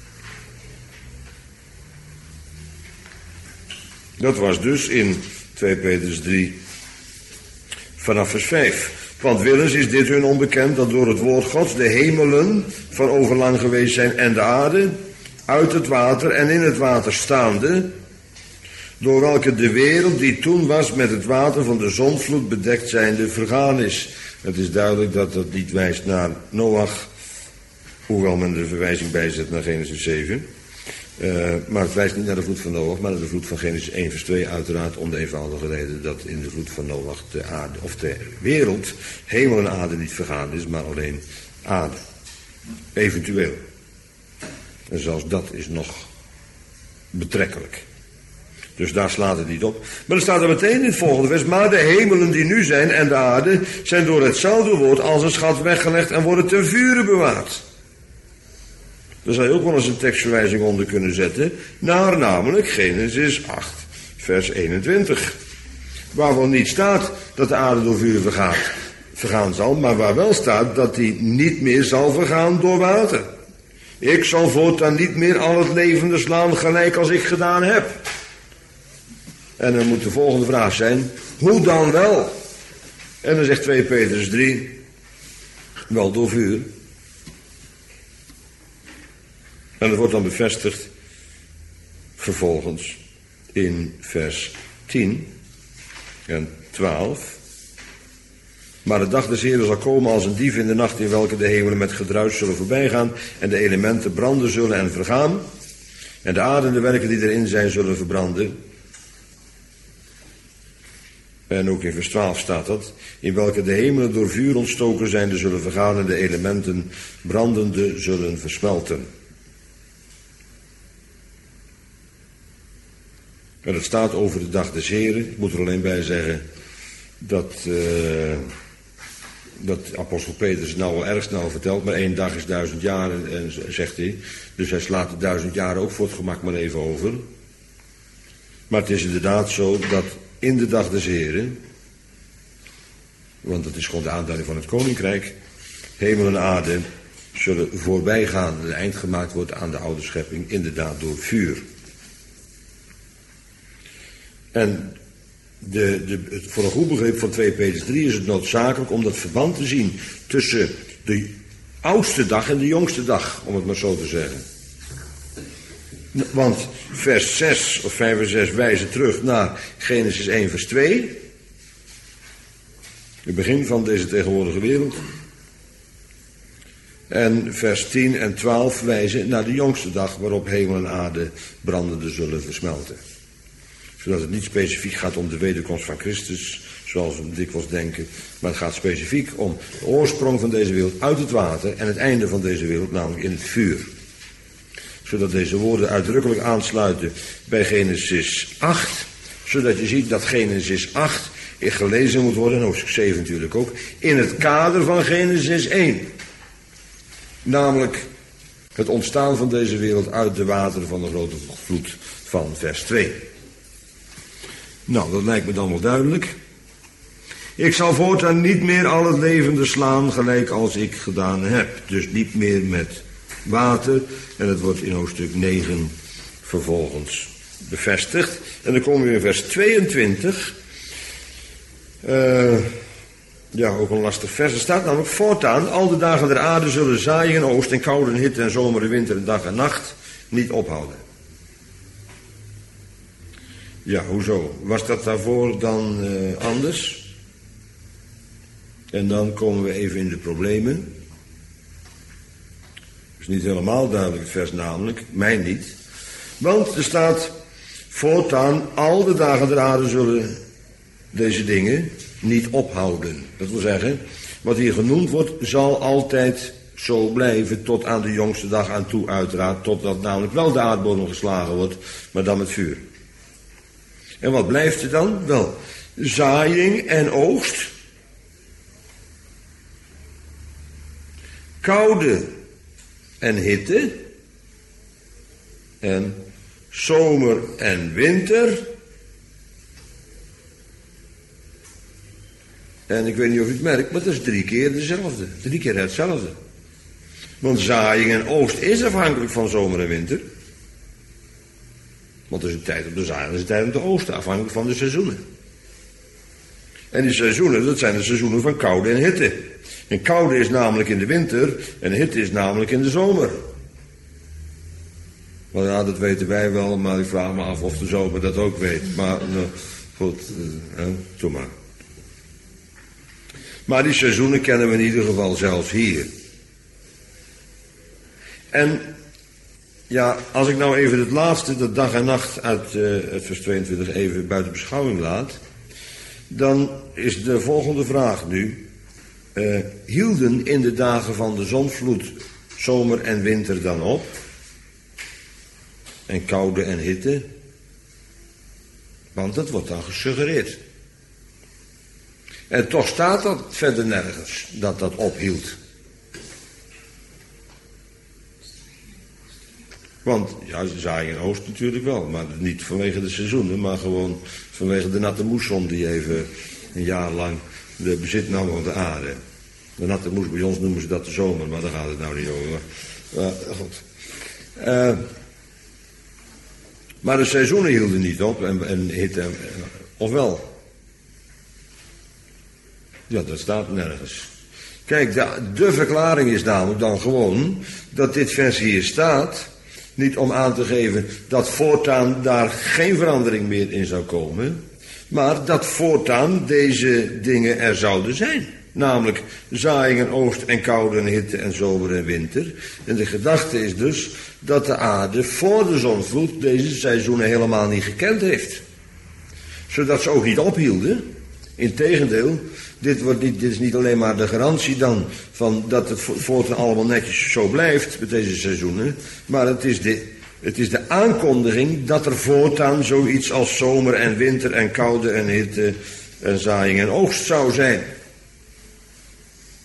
Speaker 1: Dat was dus in twee Petrus drie vanaf vers vijf. Want willens is dit hun onbekend dat door het woord Gods de hemelen van overlang geweest zijn en de aarde uit het water en in het water staande, door welke de wereld die toen was met het water van de zondvloed bedekt zijnde vergaan is. Het is duidelijk dat dat niet wijst naar Noach, hoewel men de verwijzing bijzet naar Genesis zeven. Uh, maar het wijst niet naar de vloed van Noach, maar naar de vloed van Genesis één vers twee uiteraard, om de eenvoudige reden dat in de vloed van Noach de aarde, of de wereld, hemel en aarde niet vergaan is, maar alleen aarde. Eventueel. En zelfs dat is nog betrekkelijk. Dus daar slaat het niet op. Maar er staat er meteen in het volgende vers, maar de hemelen die nu zijn en de aarde zijn door hetzelfde woord als een schat weggelegd en worden ten vure bewaard. Daar zou je ook wel eens een tekstverwijzing onder kunnen zetten, naar namelijk Genesis acht, vers eenentwintig. Waar wel niet staat dat de aarde door vuur vergaat, vergaan zal, maar waar wel staat dat die niet meer zal vergaan door water. Ik zal voortaan niet meer al het levende slaan gelijk als ik gedaan heb. En dan moet de volgende vraag zijn, hoe dan wel? En dan zegt twee Petrus drie, wel door vuur. En dat wordt dan bevestigd vervolgens in vers tien en twaalf. Maar de dag des Heeren zal komen als een dief in de nacht, in welke de hemelen met gedruis zullen voorbijgaan en de elementen branden zullen en vergaan. En de aarde en de werken die erin zijn zullen verbranden. En ook in vers twaalf staat dat, in welke de hemelen door vuur ontstoken zijnde zullen vergaan en de elementen brandende zullen versmelten. En het staat over de dag des Heren. Ik moet er alleen bij zeggen dat uh, dat apostel Petrus het nou wel erg snel vertelt, maar één dag is duizend jaren, en, zegt hij. Dus hij slaat de duizend jaren ook voor het gemak maar even over. Maar het is inderdaad zo dat in de dag des Heren, want dat is gewoon de aanduiding van het koninkrijk, hemel en aarde zullen voorbij gaan en een eind gemaakt wordt aan de oude schepping, inderdaad door vuur. En de, de, voor een goed begrip van twee Petrus drie is het noodzakelijk om dat verband te zien tussen de oudste dag en de jongste dag, om het maar zo te zeggen. Want vers zes of vijf en zes wijzen terug naar Genesis één vers twee. Het begin van deze tegenwoordige wereld. En vers tien en twaalf wijzen naar de jongste dag waarop hemel en aarde brandende zullen versmelten. Zodat het niet specifiek gaat om de wederkomst van Christus, zoals we dikwijls denken. Maar het gaat specifiek om de oorsprong van deze wereld uit het water en het einde van deze wereld, namelijk in het vuur. Zodat deze woorden uitdrukkelijk aansluiten bij Genesis acht. Zodat je ziet dat Genesis acht gelezen moet worden, en hoofdstuk zeven natuurlijk ook, in het kader van Genesis één. Namelijk het ontstaan van deze wereld uit de wateren van de grote vloed van vers twee. Nou, dat lijkt me dan wel duidelijk. Ik zal voortaan niet meer al het levende slaan gelijk als ik gedaan heb. Dus niet meer met water. En het wordt in hoofdstuk negen vervolgens bevestigd. En dan komen we in vers tweeëntwintig. Uh, ja, ook een lastig vers. Er staat namelijk voortaan, al de dagen der aarde zullen zaaien en oogst en koude en hitte en zomer en winter en dag en nacht niet ophouden. Ja, hoezo? Was dat daarvoor dan uh, anders? En dan komen we even in de problemen. Dat is niet helemaal duidelijk het vers namelijk, mij niet. Want er staat, voortaan al de dagen der aarde zullen deze dingen niet ophouden. Dat wil zeggen, wat hier genoemd wordt, zal altijd zo blijven tot aan de jongste dag aan toe uiteraard, totdat namelijk wel de aardbodem geslagen wordt, maar dan met vuur. En wat blijft er dan? Wel, zaaiing en oogst, koude en hitte, en zomer en winter. En ik weet niet of u het merkt, maar dat is drie keer dezelfde. Drie keer hetzelfde. Want zaaiing en oogst is afhankelijk van zomer en winter. Want er is een tijd om te zaaien, er is een tijd om te oogsten, afhankelijk van de seizoenen. En die seizoenen, dat zijn de seizoenen van koude en hitte. En koude is namelijk in de winter en hitte is namelijk in de zomer. Nou ja, dat weten wij wel, maar ik vraag me af of de zomer dat ook weet. Maar nou, goed, uh, doe maar. Maar die seizoenen kennen we in ieder geval zelfs hier. En ja, als ik nou even het laatste, dat dag en nacht uit uh, het vers tweeëntwintig even buiten beschouwing laat, dan is de volgende vraag nu, uh, hielden in de dagen van de zondvloed zomer en winter dan op? En koude en hitte? Want dat wordt dan gesuggereerd. En toch staat dat verder nergens, dat dat ophield. Want, ja, zaaiing en oogst natuurlijk wel, maar niet vanwege de seizoenen, maar gewoon vanwege de natte moesson die even een jaar lang de bezit nam van de aarde. De natte moes, bij ons noemen ze dat de zomer, maar daar gaat het nou niet over. Maar, goed. Uh, maar de seizoenen hielden niet op, en, en hitte, of wel? Ja, dat staat nergens. Kijk, de, de verklaring is namelijk dan gewoon dat dit vers hier staat, niet om aan te geven dat voortaan daar geen verandering meer in zou komen, maar dat voortaan deze dingen er zouden zijn. Namelijk zaaiing en oogst en koude en hitte en zomer en winter. En de gedachte is dus dat de aarde voor de zondvloed deze seizoenen helemaal niet gekend heeft. Zodat ze ook niet ophielden. Integendeel, dit, wordt niet, dit is niet alleen maar de garantie dan van dat het voortaan allemaal netjes zo blijft met deze seizoenen, maar het is, de, het is de aankondiging dat er voortaan zoiets als zomer en winter en koude en hitte en zaaiing en oogst zou zijn.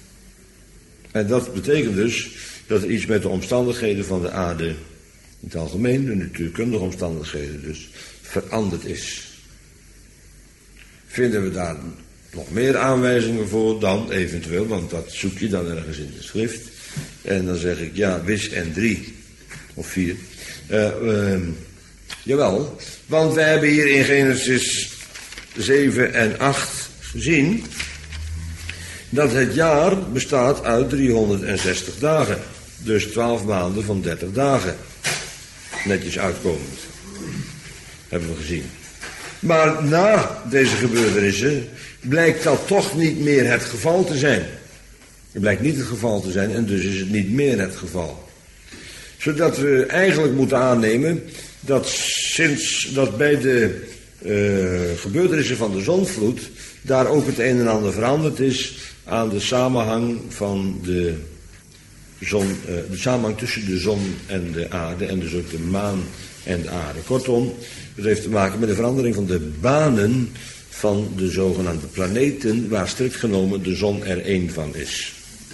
Speaker 1: En dat betekent dus dat er iets met de omstandigheden van de aarde, in het algemeen, de natuurkundige omstandigheden dus, veranderd is. Vinden we daar nog meer aanwijzingen voor dan eventueel, want dat zoek je dan ergens in de schrift. En dan zeg ik, ja, wis en drie, of vier. Uh, uh, jawel, want wij hebben hier in Genesis zeven en acht gezien dat het jaar bestaat uit driehonderdzestig dagen. Dus twaalf maanden van dertig dagen. Netjes uitkomend. Hebben we gezien. Maar na deze gebeurtenissen blijkt dat toch niet meer het geval te zijn. Het blijkt niet het geval te zijn en dus is het niet meer het geval. Zodat we eigenlijk moeten aannemen dat sinds dat bij de uh, gebeurtenissen van de zondvloed daar ook het een en ander veranderd is aan de samenhang van de zon, uh, de samenhang tussen de zon en de aarde en dus ook de maan en de aarde. Kortom, het heeft te maken met de verandering van de banen van de zogenaamde planeten, waar strikt genomen de zon er één van is.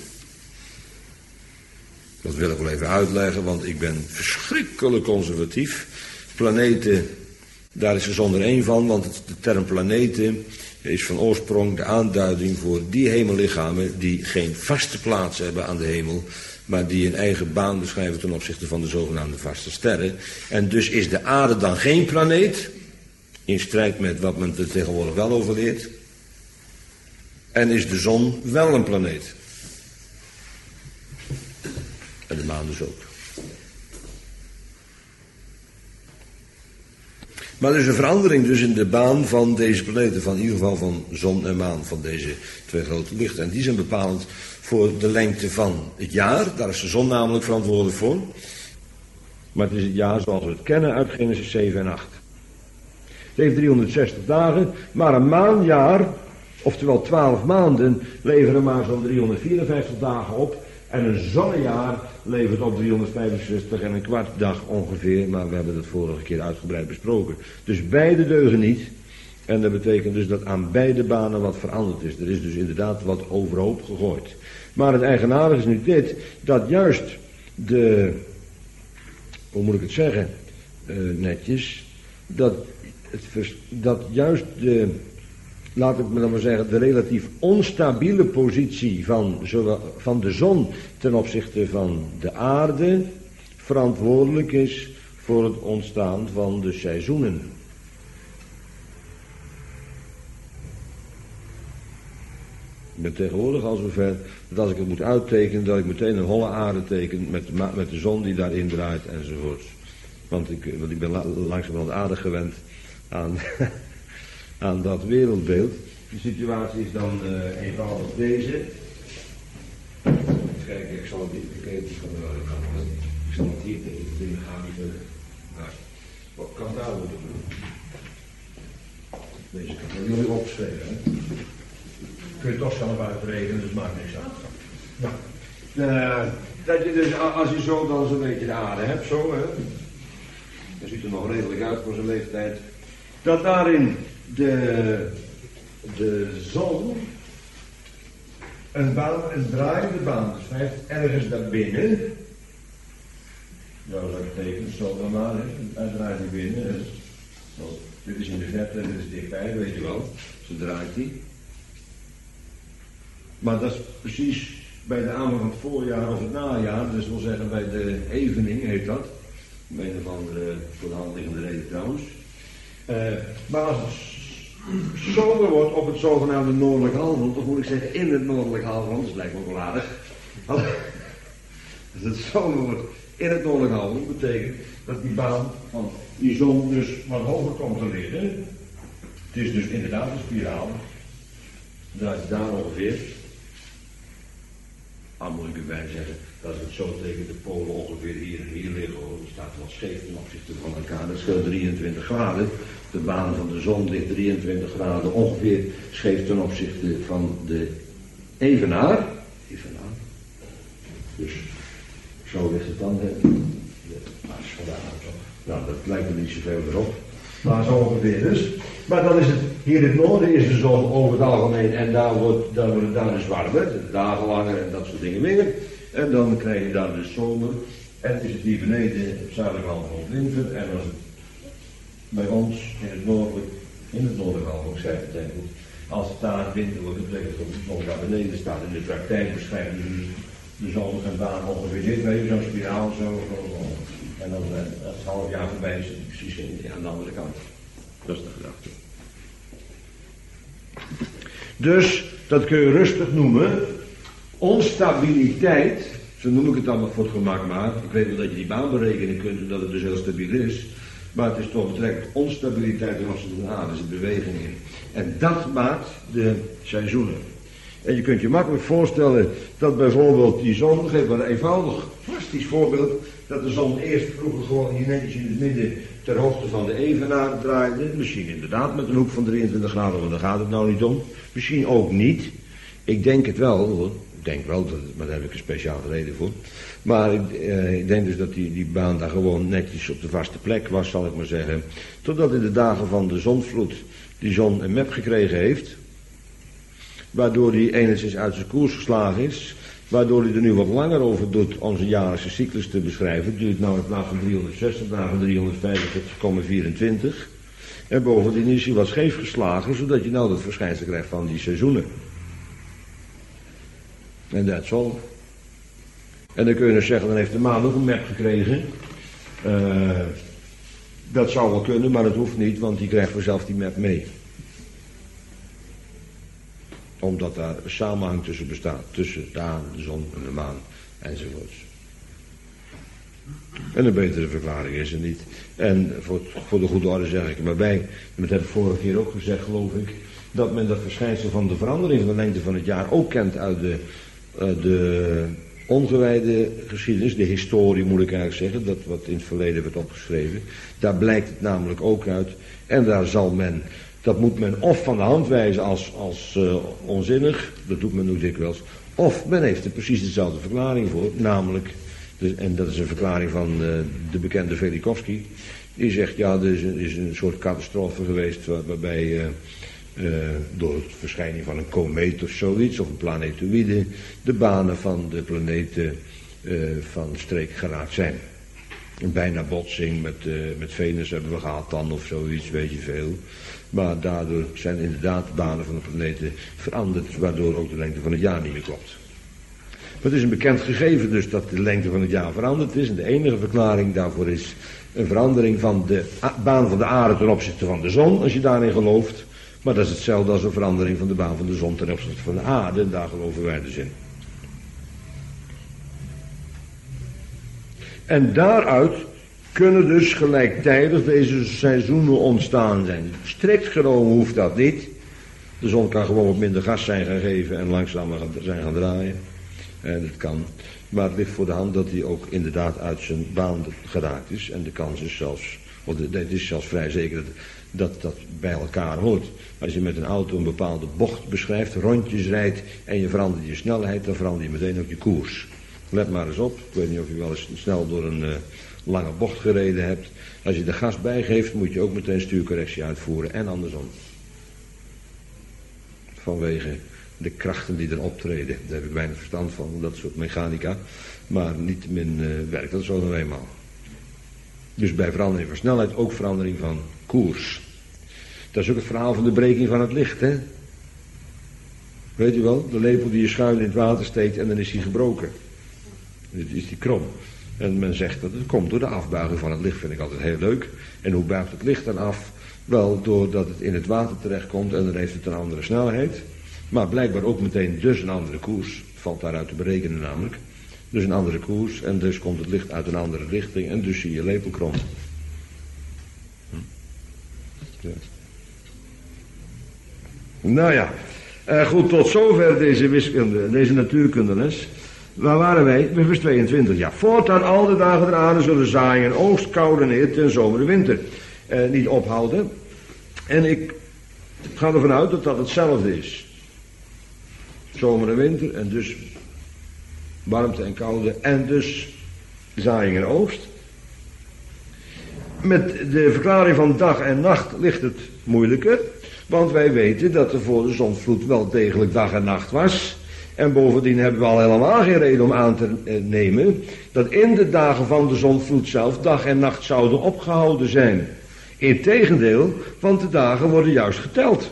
Speaker 1: Dat wil ik wel even uitleggen, want ik ben verschrikkelijk conservatief. Planeten, daar is de zon er één van, want de term planeten is van oorsprong de aanduiding voor die hemellichamen die geen vaste plaats hebben aan de hemel, maar die een eigen baan beschrijven ten opzichte van de zogenaamde vaste sterren. En dus is de aarde dan geen planeet, in strijd met wat men er tegenwoordig wel over leert. En is de zon wel een planeet. En de maan dus ook. Maar er is een verandering dus in de baan van deze planeten, van in ieder geval van zon en maan, van deze twee grote lichten. En die zijn bepalend voor de lengte van het jaar, daar is de zon namelijk verantwoordelijk voor. Maar het is het jaar zoals we het kennen uit Genesis zeven en acht. Het heeft driehonderdzestig dagen, maar een maanjaar, oftewel twaalf maanden, leveren maar zo'n driehonderdvierenvijftig dagen op. En een zonnejaar levert op driehonderdvijfenzestig en een kwart dag ongeveer, maar we hebben dat vorige keer uitgebreid besproken. Dus beide deugen niet. En dat betekent dus dat aan beide banen wat veranderd is. Er is dus inderdaad wat overhoop gegooid. Maar het eigenaardige is nu dit, dat juist de, hoe moet ik het zeggen, uh, netjes, dat, het, dat juist de, laat ik me dan maar zeggen, de relatief onstabiele positie van, zowel, van de zon ten opzichte van de aarde verantwoordelijk is voor het ontstaan van de seizoenen. Ik ben tegenwoordig al zover dat als ik het moet uittekenen, dat ik meteen een holle aarde teken met de, met de zon die daarin draait enzovoorts. Want ik, want ik ben la, langzamerhand aardig gewend aan, aan dat wereldbeeld. De situatie is dan uh, eenvoudig deze. Even kijken, ik zal het niet bekijken. Ik zal het hier tegen de dingen gaan niet verder. Nou, wat kan daar moeten doen? Deze kan ik jullie opschrijven, hè? Kun je toch zelf uitrekenen, dus maakt niks uit. Nou, uh, dat je dus, als je zo dan zo'n beetje de aarde hebt, zo, hè. Dat ziet er nog redelijk uit voor zijn leeftijd. Dat daarin de, de zon een baan, een draaiende baan beschrijft, ergens daarbinnen. Nou, dat betekent zo dan maar, hij draait hier binnen. Zo, dit is in de verte en dit is dichtbij, weet je wel. Zo draait hij. Maar dat is precies bij de aanvang van het voorjaar of het najaar, dus wil zeggen bij de evening heet dat. Om een of andere voor de hand liggende reden trouwens. Uh, maar als het zomer wordt op het zogenaamde noordelijk halfrond, of moet ik zeggen in het noordelijk halfrond, dat lijkt me ook wel aardig. Als het zomer wordt in het noordelijk halfrond, betekent dat die baan van die zon dus wat hoger komt te liggen. Het is dus inderdaad een spiraal. Dat is daar ongeveer. Dan moet ik erbij zeggen, dat is het zo tegen de polen ongeveer hier en hier liggen. Er staat wat scheef ten opzichte van elkaar. Dat scheelt drieëntwintig graden. De baan van de zon ligt drieëntwintig graden ongeveer scheef ten opzichte van de evenaar. Evenaar. Dus zo ligt het dan. De as van de aarde. Nou, dat lijkt er niet zoveel erop. Maar zo ongeveer dus. Maar dan is het, hier in het noorden is de zon over het algemeen en daar wordt, daar wordt het daar dus warmer, de dagen langer en dat soort dingen meer. En dan krijg je daar de zomer en is het hier beneden het zuidelijk halfrond winter en als het bij ons in het noordelijk, in het noordelijk halfrond, schrijf het even goed, als het daar winter wordt, betekent dat de zon daar beneden staat. In de praktijk beschrijven de, de zon en baan ongeveer dit, weet je, zo'n spiraal zo, zo, zo. En dan als het half jaar voorbij is, het precies aan de andere kant. Dat is de gedachte. Dus, dat kun je rustig noemen, onstabiliteit, zo noem ik het dan voor het gemak maar, ik weet wel dat je die baan berekenen kunt en dat het dus heel stabiel is, maar het is toch betrekkelijk onstabiliteit ten opzichte van de aarde, er zit beweging in. En dat maakt de seizoenen. En je kunt je makkelijk voorstellen dat bijvoorbeeld die zon, geef maar een eenvoudig, plastisch voorbeeld, dat de zon eerst vroeger gewoon hier netjes in het midden ter hoogte van de evenaar draaide. Misschien inderdaad met een hoek van drieëntwintig graden, want daar gaat het nou niet om. Misschien ook niet. Ik denk het wel, hoor. Ik denk wel, dat, maar daar heb ik een speciale reden voor. Maar ik, eh, ik denk dus dat die, die baan daar gewoon netjes op de vaste plek was, zal ik maar zeggen. Totdat in de dagen van de zonvloed die zon een map gekregen heeft. Waardoor die enigszins uit zijn koers geslagen is. Waardoor hij er nu wat langer over doet om zijn jaarlijkse cyclus te beschrijven. Het duurt nou in plaats van driehonderdzestig dagen driehonderdvijfenveertig komma vierentwintig. En bovendien is hij wat scheef geslagen, zodat je nou dat verschijnsel krijgt van die seizoenen. En dat is al. En dan kun je dus zeggen, dan heeft de maan ook een map gekregen. Uh, dat zou wel kunnen, maar dat hoeft niet, want die krijgt vanzelf die map mee. Omdat daar een samenhang tussen bestaat, tussen de aan, de zon en de maan enzovoorts. En een betere verklaring is er niet. En voor, voor de goede orde zeg ik er maar bij, dat heb ik vorige keer ook gezegd geloof ik, dat men dat verschijnsel van de verandering van de lengte van het jaar ook kent uit de, uh, de ongewijde geschiedenis, de historie moet ik eigenlijk zeggen, dat wat in het verleden werd opgeschreven. Daar blijkt het namelijk ook uit en daar zal men, dat moet men of van de hand wijzen als, als uh, onzinnig, dat doet men nu dikwijls, of men heeft er precies dezelfde verklaring voor, namelijk, dus, en dat is een verklaring van uh, de bekende Velikovsky, die zegt ja, er is een, is een soort catastrofe geweest waar, waarbij uh, uh, door het verschijning van een komeet of zoiets, of een planetoïde, de banen van de planeten uh, van streek geraakt zijn. Een bijna botsing met, uh, met Venus hebben we gehad dan of zoiets, weet je veel. Maar daardoor zijn inderdaad de banen van de planeten veranderd, waardoor ook de lengte van het jaar niet meer klopt. Maar het is een bekend gegeven dus dat de lengte van het jaar veranderd is. En de enige verklaring daarvoor is een verandering van de baan van de aarde ten opzichte van de zon, als je daarin gelooft. Maar dat is hetzelfde als een verandering van de baan van de zon ten opzichte van de aarde. En daar geloven wij dus in. En daaruit kunnen dus gelijktijdig deze seizoenen ontstaan zijn. Strikt genomen hoeft dat niet. De zon kan gewoon wat minder gas zijn gaan geven en langzamer zijn gaan draaien. En het kan. Maar het ligt voor de hand dat hij ook inderdaad uit zijn baan geraakt is. En de kans is zelfs, want het is zelfs vrij zeker dat, dat dat bij elkaar hoort. Als je met een auto een bepaalde bocht beschrijft, rondjes rijdt en je verandert je snelheid, dan verander je meteen ook je koers. Let maar eens op. Ik weet niet of je wel eens snel door een uh, lange bocht gereden hebt. Als je de gas bijgeeft, moet je ook meteen stuurcorrectie uitvoeren en andersom. Vanwege de krachten die er optreden. Daar heb ik weinig verstand van, dat soort mechanica. Maar niettemin uh, werkt dat zo nog eenmaal. Dus bij verandering van snelheid ook verandering van koers. Dat is ook het verhaal van de breking van het licht, hè. Weet u wel, de lepel die je schuin in het water steekt en dan is hij gebroken. Dan is die krom. En men zegt dat het komt door de afbuiging van het licht, vind ik altijd heel leuk. En hoe buigt het licht dan af? Wel, doordat het in het water terechtkomt en dan heeft het een andere snelheid. Maar blijkbaar ook meteen dus een andere koers. Valt daaruit te berekenen namelijk. Dus een andere koers en dus komt het licht uit een andere richting en dus zie je lepelkrom. Hm? Ja. Nou ja, uh, goed, tot zover deze wiskunde, deze natuurkundeles. Waar waren wij? Bij vers tweeëntwintig. Ja, voortaan al de dagen der aarde zullen zaaien en oogst, koude en hitte en zomer en winter. Uh, niet ophouden. En ik ga ervan uit dat dat hetzelfde is. Zomer en winter en dus warmte en koude en dus zaaiing en oogst. met de verklaring van dag en nacht ligt het moeilijker. Want wij weten dat er voor de zondvloed wel degelijk dag en nacht was. En bovendien hebben we al helemaal geen reden om aan te nemen dat in de dagen van de zondvloed zelf dag en nacht zouden opgehouden zijn. Integendeel, want de dagen worden juist geteld.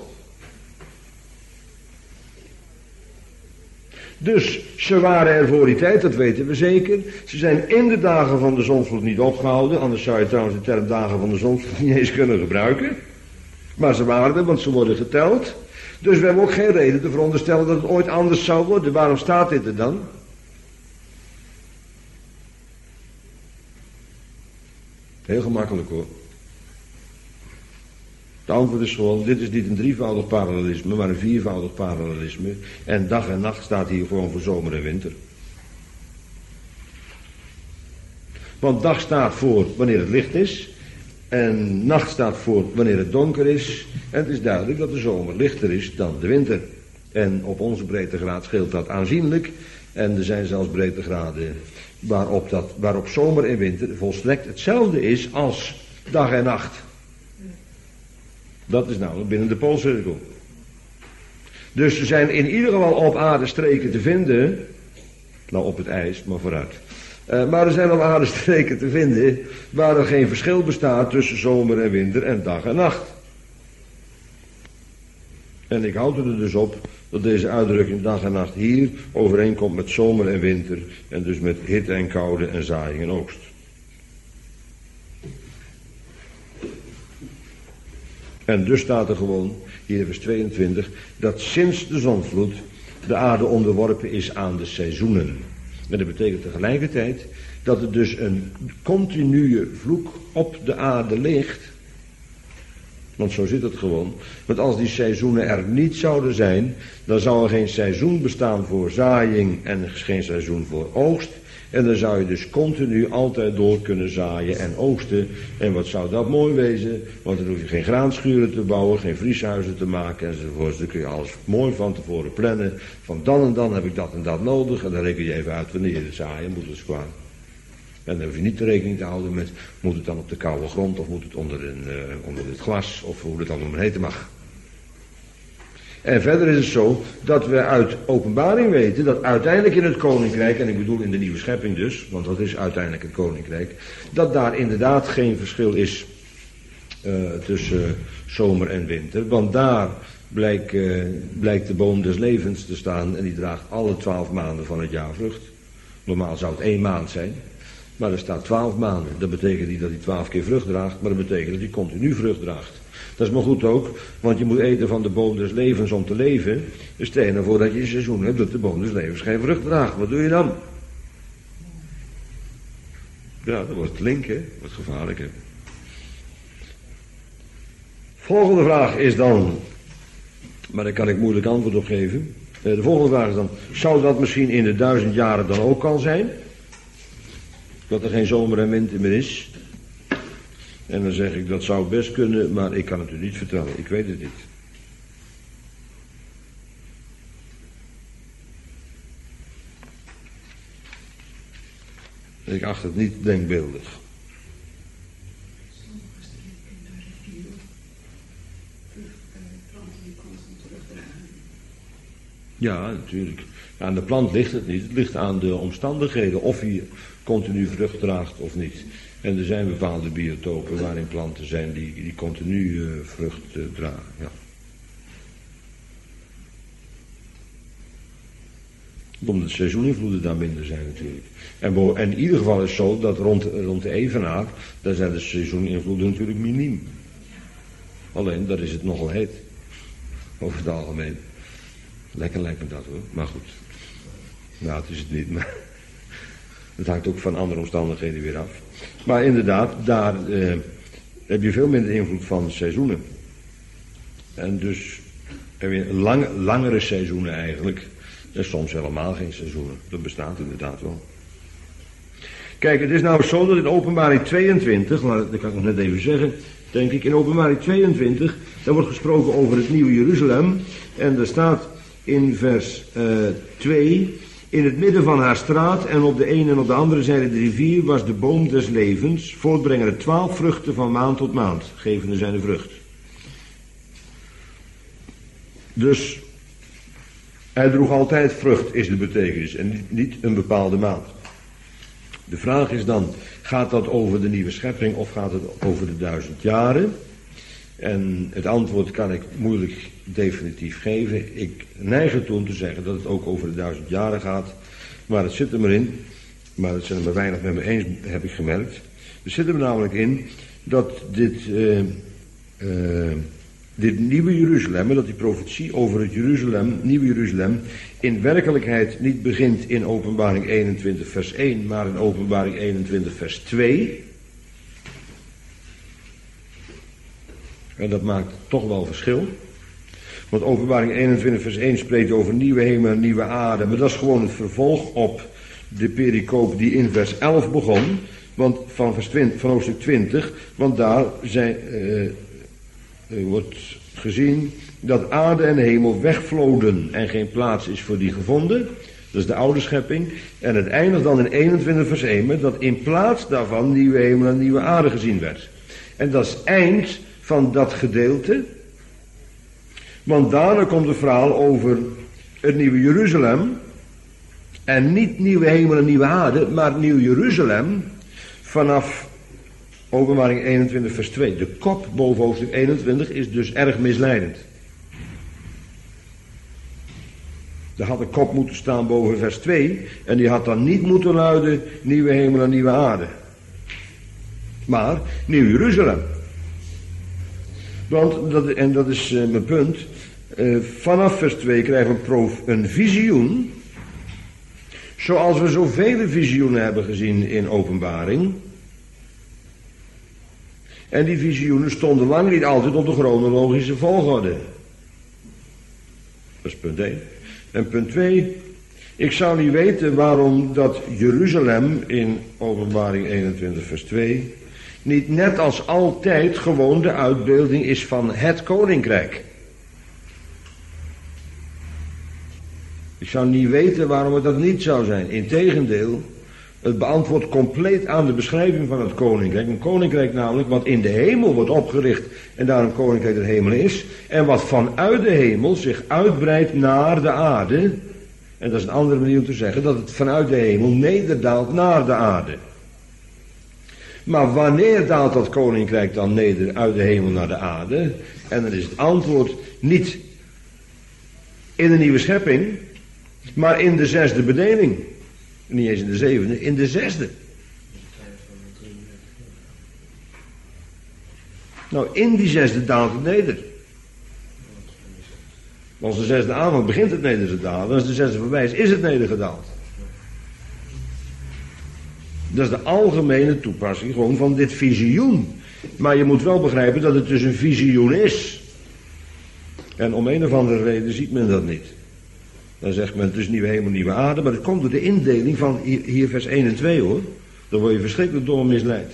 Speaker 1: Dus ze waren er voor die tijd, dat weten we zeker. Ze zijn in de dagen van de zondvloed niet opgehouden. Anders zou je trouwens de term dagen van de zondvloed niet eens kunnen gebruiken. Maar ze waren er, want ze worden geteld. Dus we hebben ook geen reden te veronderstellen dat het ooit anders zou worden. Waarom staat dit er dan? Heel gemakkelijk hoor. Het antwoord is gewoon, dit is niet een drievoudig parallelisme, maar een viervoudig parallelisme. En dag en nacht staat hier gewoon voor zomer en winter. Want dag staat voor wanneer het licht is. En nacht staat voor wanneer het donker is. En het is duidelijk dat de zomer lichter is dan de winter. En op onze breedtegraad scheelt dat aanzienlijk. En er zijn zelfs breedtegraden waarop, dat, waarop zomer en winter volstrekt hetzelfde is als dag en nacht. Dat is nou binnen de Poolcirkel. Dus er zijn in ieder geval op aarde streken te vinden. Nou, op het ijs, maar vooruit. Uh, maar er zijn op aarde streken te vinden waar er geen verschil bestaat tussen zomer en winter en dag en nacht. En ik houd er dus op dat deze uitdrukking dag en nacht hier overeenkomt met zomer en winter. En dus met hitte en koude en zaaiing en oogst. En dus staat er gewoon, hier in vers tweeëntwintig, dat sinds de zondvloed de aarde onderworpen is aan de seizoenen. En dat betekent tegelijkertijd dat er dus een continue vloek op de aarde ligt. Want zo zit het gewoon. Want als die seizoenen er niet zouden zijn, dan zou er geen seizoen bestaan voor zaaiing en geen seizoen voor oogst. En dan zou je dus continu altijd door kunnen zaaien en oogsten. En wat zou dat mooi wezen? Want dan hoef je geen graanschuren te bouwen, geen vrieshuizen te maken enzovoort. Dan kun je alles mooi van tevoren plannen. Van dan en dan heb ik dat en dat nodig. En dan reken je even uit wanneer je het zaaien moet. Dus klaar. En dan hoef je niet de rekening te houden met, moet het dan op de koude grond of moet het onder, een, uh, onder het glas of hoe het dan om heten mag. En verder is het zo dat we uit openbaring weten dat uiteindelijk in het koninkrijk, en ik bedoel in de nieuwe schepping dus, want dat is uiteindelijk het koninkrijk, dat daar inderdaad geen verschil is uh, tussen uh, zomer en winter. Want daar blijkt, uh, blijkt de boom des levens te staan en die draagt alle twaalf maanden van het jaar vrucht. Normaal zou het één maand zijn, maar er staat twaalf maanden. Dat betekent niet dat hij twaalf keer vrucht draagt, maar dat betekent dat hij continu vrucht draagt. Dat is maar goed ook, want je moet eten van de boom des levens om te leven. Dus stel je nou voor dat je een seizoen hebt dat de boom des levens geen vrucht draagt. Wat doe je dan? Ja, dat wordt link, hè. Dat wordt gevaarlijk, hè. Volgende vraag is dan, maar daar kan ik moeilijk antwoord op geven. De volgende vraag is dan, zou dat misschien in de duizend jaren dan ook al zijn? Dat er geen zomer en winter meer is? En dan zeg ik, dat zou best kunnen, maar ik kan het u niet vertellen. Ik weet het niet. Ik acht het niet denkbeeldig. Ja, natuurlijk. Aan de plant ligt het niet. Het ligt aan de omstandigheden. Of hij continu vrucht draagt of niet. En er zijn bepaalde biotopen waarin planten zijn die, die continu uh, vrucht uh, dragen. Ja. Omdat de seizoeninvloeden daar minder zijn natuurlijk. En, bo- en in ieder geval is het zo dat rond, rond de evenaar, daar zijn de seizoeninvloeden natuurlijk miniem. Alleen, daar is het nogal heet. Over het algemeen. Lekker lijkt me dat hoor, maar goed. Nou, het is het niet, maar het hangt ook van andere omstandigheden weer af. Maar inderdaad, daar eh, heb je veel minder invloed van seizoenen. En dus heb je lang, langere seizoenen eigenlijk. En soms helemaal geen seizoenen. Dat bestaat inderdaad wel. Kijk, het is nou zo dat in openbaring tweeëntwintig, maar dat kan ik nog net even zeggen, denk ik, in openbaring tweeëntwintig, daar wordt gesproken over het nieuwe Jeruzalem. En er staat in vers uh, twee, In het midden van haar straat en op de ene en op de andere zijde de rivier was de boom des levens, voortbrengende twaalf vruchten van maand tot maand, gevende zijn de vrucht. Dus hij droeg altijd vrucht, is de betekenis, en niet een bepaalde maand. De vraag is dan, gaat dat over de nieuwe schepping of gaat het over de duizend jaren? En het antwoord kan ik moeilijk definitief geven. Ik neig ertoe om te zeggen dat het ook over de duizend jaren gaat. Maar het zit er maar in, maar het zijn er maar weinig met me eens, heb ik gemerkt. Het zit er namelijk in dat dit, uh, uh, dit nieuwe Jeruzalem, dat die profetie over het Jeruzalem, nieuwe Jeruzalem, in werkelijkheid niet begint in Openbaring eenentwintig vers één, maar in Openbaring eenentwintig vers twee. En dat maakt toch wel verschil. Want Openbaring eenentwintig vers één spreekt over nieuwe hemel en nieuwe aarde. Maar dat is gewoon het vervolg op de pericoop die in vers elf begon. Want van, vers twintig, van hoofdstuk twintig. Want daar zijn, uh, uh, wordt gezien dat aarde en hemel wegvloden en geen plaats is voor die gevonden. Dat is de oude schepping. En het eindigt dan in eenentwintig vers één met dat in plaats daarvan nieuwe hemel en nieuwe aarde gezien werd. En dat is het eind van dat gedeelte. Want daarna komt het verhaal over het nieuwe Jeruzalem. En niet nieuwe hemel en nieuwe aarde, maar nieuw Jeruzalem vanaf Openbaring eenentwintig vers twee. De kop boven hoofdstuk eenentwintig is dus erg misleidend. Er had een kop moeten staan boven vers twee en die had dan niet moeten luiden nieuwe hemel en nieuwe aarde. Maar nieuw Jeruzalem. Want, dat, en dat is uh, mijn punt, uh, vanaf vers twee krijgen we een, prof, een visioen, zoals we zoveel visioenen hebben gezien in Openbaring. En die visioenen stonden lang niet altijd op de chronologische volgorde. Dat is punt één. En punt twee, ik zou niet weten waarom dat Jeruzalem in Openbaring eenentwintig vers twee... niet net als altijd gewoon de uitbeelding is van het koninkrijk. Ik zou niet weten waarom het dat niet zou zijn. Integendeel, het beantwoordt compleet aan de beschrijving van het koninkrijk. Een koninkrijk namelijk wat in de hemel wordt opgericht en daar een koninkrijk der hemel is. En wat vanuit de hemel zich uitbreidt naar de aarde. En dat is een andere manier om te zeggen dat het vanuit de hemel nederdaalt naar de aarde. Maar wanneer daalt dat koninkrijk dan neder uit de hemel naar de aarde? En dan is het antwoord niet in de nieuwe schepping, maar in de zesde bedeling. Niet eens in de zevende, in de zesde. Nou, in die zesde daalt het neder. Als de zesde aanvang begint het neder te dalen, als de zesde voorbij is, is het nedergedaald. Dat is de algemene toepassing gewoon van dit visioen. Maar je moet wel begrijpen dat het dus een visioen is. En om een of andere reden ziet men dat niet. Dan zegt men het is nieuwe hemel, nieuwe aarde. Maar dat komt door de indeling van hier, hier vers één en twee hoor. Daar word je verschrikkelijk door misleid.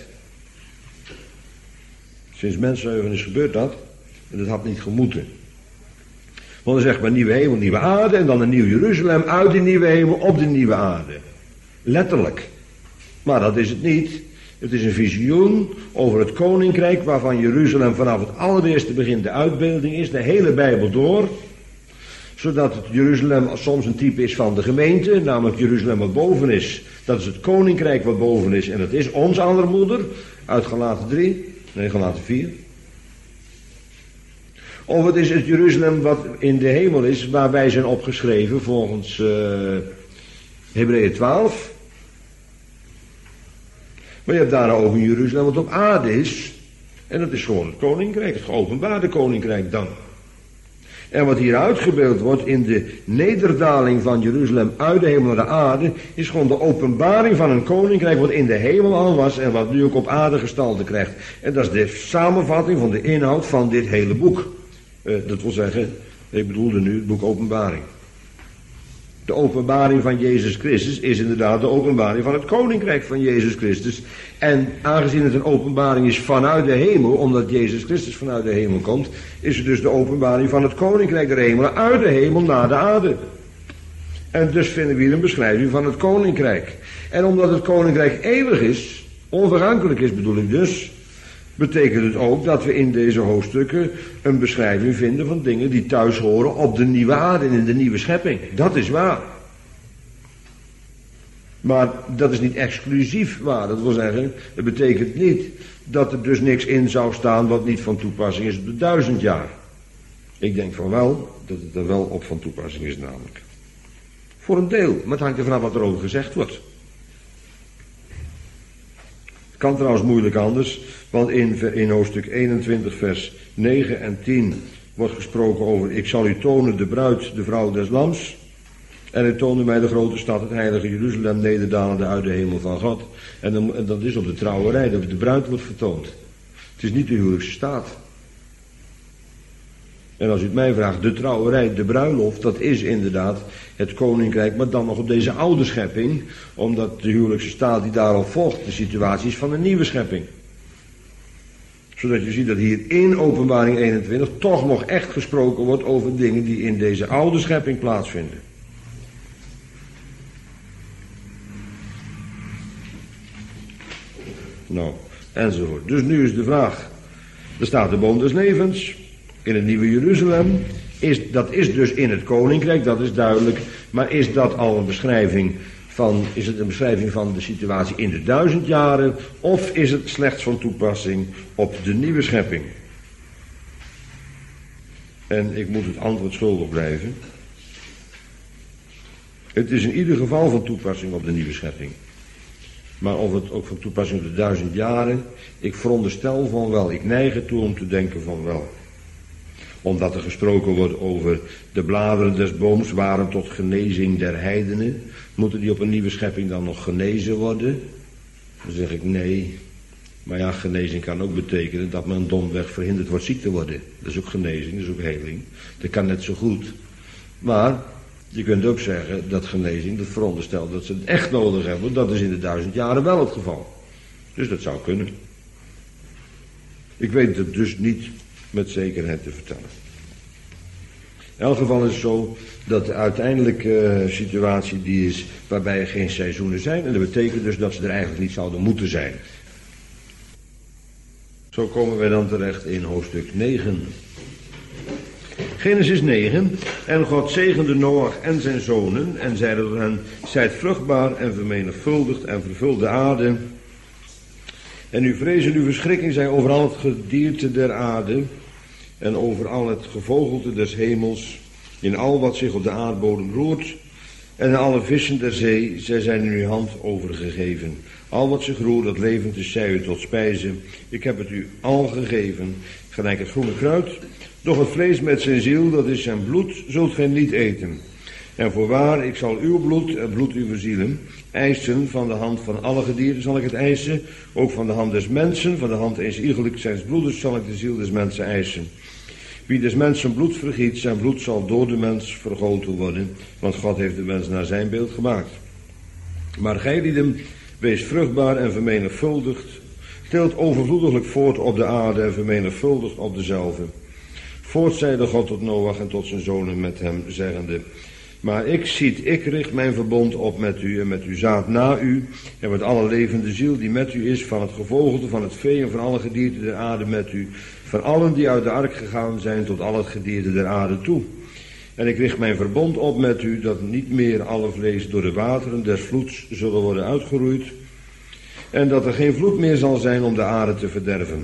Speaker 1: Sinds mensenheugenis gebeurt dat. En dat had niet gemoeten. Want dan zegt men nieuwe hemel, nieuwe aarde. En dan een nieuw Jeruzalem uit die nieuwe hemel op de nieuwe aarde. Letterlijk. Maar dat is het niet. Het is een visioen over het koninkrijk waarvan Jeruzalem vanaf het allereerste begin de uitbeelding is. De hele Bijbel door. Zodat het Jeruzalem soms een type is van de gemeente. Namelijk Jeruzalem wat boven is. Dat is het koninkrijk wat boven is. En dat is onze allermoeder. Uit Galaten drie. Nee, Galaten vier. Of het is het Jeruzalem wat in de hemel is. Waar wij zijn opgeschreven volgens uh, Hebreeën twaalf. Maar je hebt daar ook een Jeruzalem wat op aarde is. En dat is gewoon het koninkrijk, het geopenbaarde koninkrijk dan. En wat hier uitgebeeld wordt in de nederdaling van Jeruzalem uit de hemel naar de aarde, is gewoon de openbaring van een koninkrijk wat in de hemel al was en wat nu ook op aarde gestalte krijgt. En dat is de samenvatting van de inhoud van dit hele boek. Uh, dat wil zeggen, ik bedoelde nu het boek Openbaring. De openbaring van Jezus Christus is inderdaad de openbaring van het koninkrijk van Jezus Christus. En aangezien het een openbaring is vanuit de hemel, omdat Jezus Christus vanuit de hemel komt, is het dus de openbaring van het koninkrijk der hemelen uit de hemel naar de aarde. En dus vinden we hier een beschrijving van het koninkrijk. En omdat het koninkrijk eeuwig is, onvergankelijk is bedoel ik dus, betekent het ook dat we in deze hoofdstukken een beschrijving vinden van dingen die thuis horen op de nieuwe aarde en in de nieuwe schepping. Dat is waar. Maar dat is niet exclusief waar. Dat wil zeggen, het betekent niet dat er dus niks in zou staan wat niet van toepassing is op de duizend jaar. Ik denk van wel, dat het er wel op van toepassing is namelijk. Voor een deel, maar het hangt er vanaf wat er over gezegd wordt. Het kan trouwens moeilijk anders, want in, in hoofdstuk eenentwintig vers negen en tien wordt gesproken over: ik zal u tonen de bruid, de vrouw des lams. En hij toonde mij de grote stad, het heilige Jeruzalem, nederdalende uit de hemel van God. En, dan, en dat is op de trouwerij, dat de bruid wordt vertoond. Het is niet de huwelijkse staat. En als u het mij vraagt, de trouwerij, de bruiloft, dat is inderdaad het koninkrijk, maar dan nog op deze oude schepping, omdat de huwelijkse staat die daarop volgt, de situatie is van een nieuwe schepping. Zodat je ziet dat hier in Openbaring eenentwintig toch nog echt gesproken wordt over dingen die in deze oude schepping plaatsvinden. Nou, enzovoort. Dus nu is de vraag, er staat de boom des levens in het nieuwe Jeruzalem. Is, dat is dus in het koninkrijk, dat is duidelijk. Maar is dat al een beschrijving van, is het een beschrijving van de situatie in de duizend jaren? Of is het slechts van toepassing op de nieuwe schepping? En ik moet het antwoord schuldig blijven. Het is in ieder geval van toepassing op de nieuwe schepping. Maar of het ook van toepassing op de duizend jaren, ik veronderstel van wel. Ik neig ertoe om te denken van wel. Omdat er gesproken wordt over de bladeren des booms waren tot genezing der heidenen. Moeten die op een nieuwe schepping dan nog genezen worden? Dan zeg ik nee. Maar ja, genezing kan ook betekenen dat men domweg verhinderd wordt ziek te worden. Dat is ook genezing, dat is ook heling. Dat kan net zo goed. Maar je kunt ook zeggen dat genezing, dat veronderstelt dat ze het echt nodig hebben. Dat is in de duizend jaren wel het geval. Dus dat zou kunnen. Ik weet het dus niet met zekerheid te vertellen. In elk geval is het zo dat de uiteindelijke uh, situatie die is waarbij er geen seizoenen zijn. En dat betekent dus dat ze er eigenlijk niet zouden moeten zijn. Zo komen wij dan terecht in hoofdstuk negen. Genesis negen. En God zegende Noach en zijn zonen en zeide tot hen: zijt vruchtbaar en vermenigvuldigd en vervuld de aarde. En uw vrees en uw verschrikking zij over al het gedierte der aarde en over al het gevogelte des hemels, in al wat zich op de aardbodem roert, en in alle vissen der zee, zij zijn in uw hand overgegeven. Al wat zich roert, dat levend is, zij u tot spijze. Ik heb het u al gegeven, gelijk het groene kruid. Doch het vlees met zijn ziel, dat is zijn bloed, zult gij niet eten. En voorwaar, ik zal uw bloed, het bloed uw zielen, eisen van de hand van alle gedieren zal ik het eisen, ook van de hand des mensen, van de hand eens iegelijk zijns bloeders zal ik de ziel des mensen eisen. Wie des mensen bloed vergiet, zijn bloed zal door de mens vergoten worden, want God heeft de mens naar zijn beeld gemaakt. Maar gij lieden, wees vruchtbaar en vermenigvuldigd, teelt overvloediglijk voort op de aarde en vermenigvuldigd op dezelve. Voort zeide God tot Noach en tot zijn zonen met hem, zeggende: maar ik ziet, ik richt mijn verbond op met u en met uw zaad na u, en met alle levende ziel die met u is, van het gevogelte, van het vee en van alle gedierte der aarde met u, van allen die uit de ark gegaan zijn tot al het gedierte der aarde toe. En ik richt mijn verbond op met u, dat niet meer alle vlees door de wateren des vloeds zullen worden uitgeroeid, en dat er geen vloed meer zal zijn om de aarde te verderven.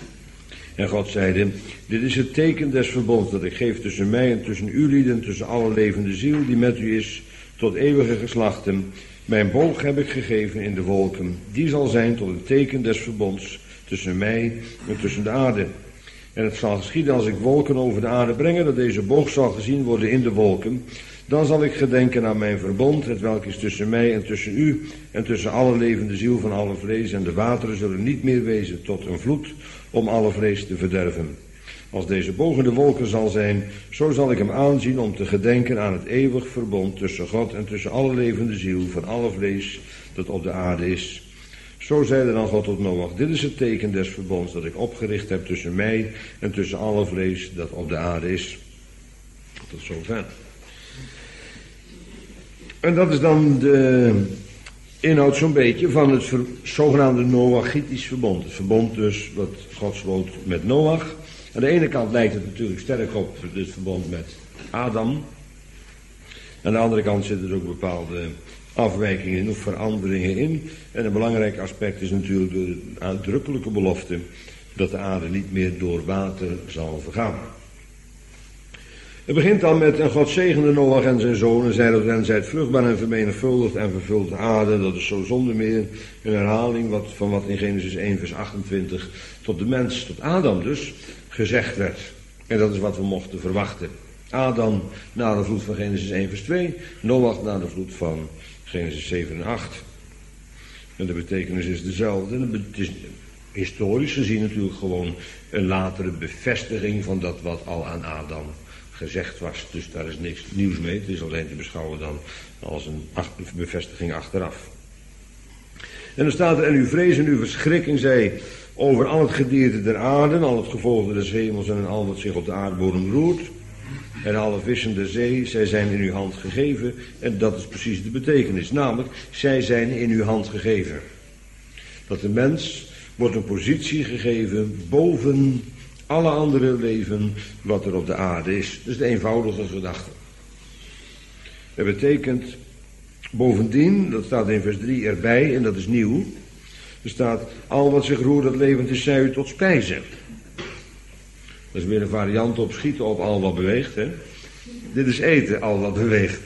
Speaker 1: En God zeide: dit is het teken des verbonds dat ik geef tussen mij en tussen u lieden, tussen alle levende ziel die met u is, tot eeuwige geslachten. Mijn boog heb ik gegeven in de wolken. Die zal zijn tot een teken des verbonds tussen mij en tussen de aarde. En het zal geschieden als ik wolken over de aarde breng, dat deze boog zal gezien worden in de wolken. Dan zal ik gedenken aan mijn verbond, hetwelk is tussen mij en tussen u, en tussen alle levende ziel van alle vlees, en de wateren zullen niet meer wezen tot een vloed, om alle vlees te verderven. Als deze boog in de wolken zal zijn, zo zal ik hem aanzien om te gedenken aan het eeuwig verbond tussen God en tussen alle levende ziel van alle vlees dat op de aarde is. Zo zeide dan God tot Noach: dit is het teken des verbonds dat ik opgericht heb tussen mij en tussen alle vlees dat op de aarde is. Tot zover. En dat is dan de inhoud zo'n beetje van het ver, zogenaamde Noachitisch verbond. Het verbond dus wat God sloot met Noach. Aan de ene kant lijkt het natuurlijk sterk op het verbond met Adam. Aan de andere kant zitten er ook bepaalde afwijkingen in of veranderingen in. En een belangrijk aspect is natuurlijk de uitdrukkelijke belofte dat de aarde niet meer door water zal vergaan. Het begint dan met: en God zegende Noach en zijn zonen, zei dat hen zijt vruchtbaar en vermenigvuldigd en vervult de aarde. Dat is zo zonder meer een herhaling wat, van wat in Genesis één vers achtentwintig tot de mens, tot Adam dus, gezegd werd. En dat is wat we mochten verwachten. Adam na de vloed van Genesis één vers twee, Noach na de vloed van Genesis zeven en acht. En de betekenis is dezelfde. En het is historisch gezien natuurlijk gewoon een latere bevestiging van dat wat al aan Adam gezegd was. Dus daar is niks nieuws mee. Het is alleen te beschouwen dan als een bevestiging achteraf. En dan staat er: en uw vrees en uw verschrikking zij over al het gedierte der aarde, al het gevolgde des hemels en al wat zich op de aardbodem roert. En alle vissen der zee, zij zijn in uw hand gegeven. En dat is precies de betekenis. Namelijk, zij zijn in uw hand gegeven. Dat de mens wordt een positie gegeven boven alle andere leven wat er op de aarde is. Dat is de eenvoudige gedachte. Dat betekent bovendien, dat staat in vers drie erbij, en dat is nieuw. Er staat: al wat zich roert dat levend is, zij u tot spijze. Dat is weer een variant op schieten op al wat beweegt. Hè? Dit is eten, al wat beweegt.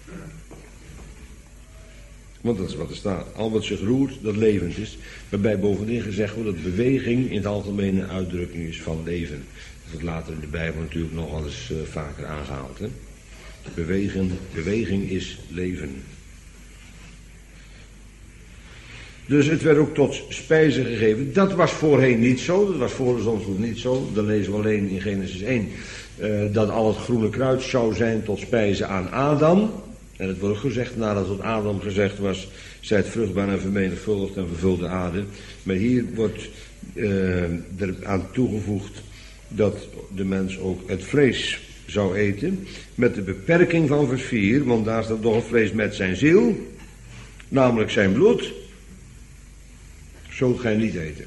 Speaker 1: Want dat is wat er staat. Al wat zich roert, dat levend is. Waarbij bovendien gezegd wordt dat beweging in het algemeen een uitdrukking is van leven. Dat wordt later in de Bijbel natuurlijk nog wel eens uh, vaker aangehaald. Hè? Bewegen, beweging is leven. Dus het werd ook tot spijze gegeven. Dat was voorheen niet zo. Dat was voor de zonsvloed niet zo. Dan lezen we alleen in Genesis één uh, dat al het groene kruid zou zijn tot spijze aan Adam. En het wordt gezegd nadat tot Adam gezegd was: zijt vruchtbaar en vermenigvuldigd en vervul de aarde. Maar hier wordt uh, er aan toegevoegd dat de mens ook het vlees zou eten. Met de beperking van vers vier, want daar staat toch het vlees met zijn ziel, namelijk zijn bloed, zult gij niet eten.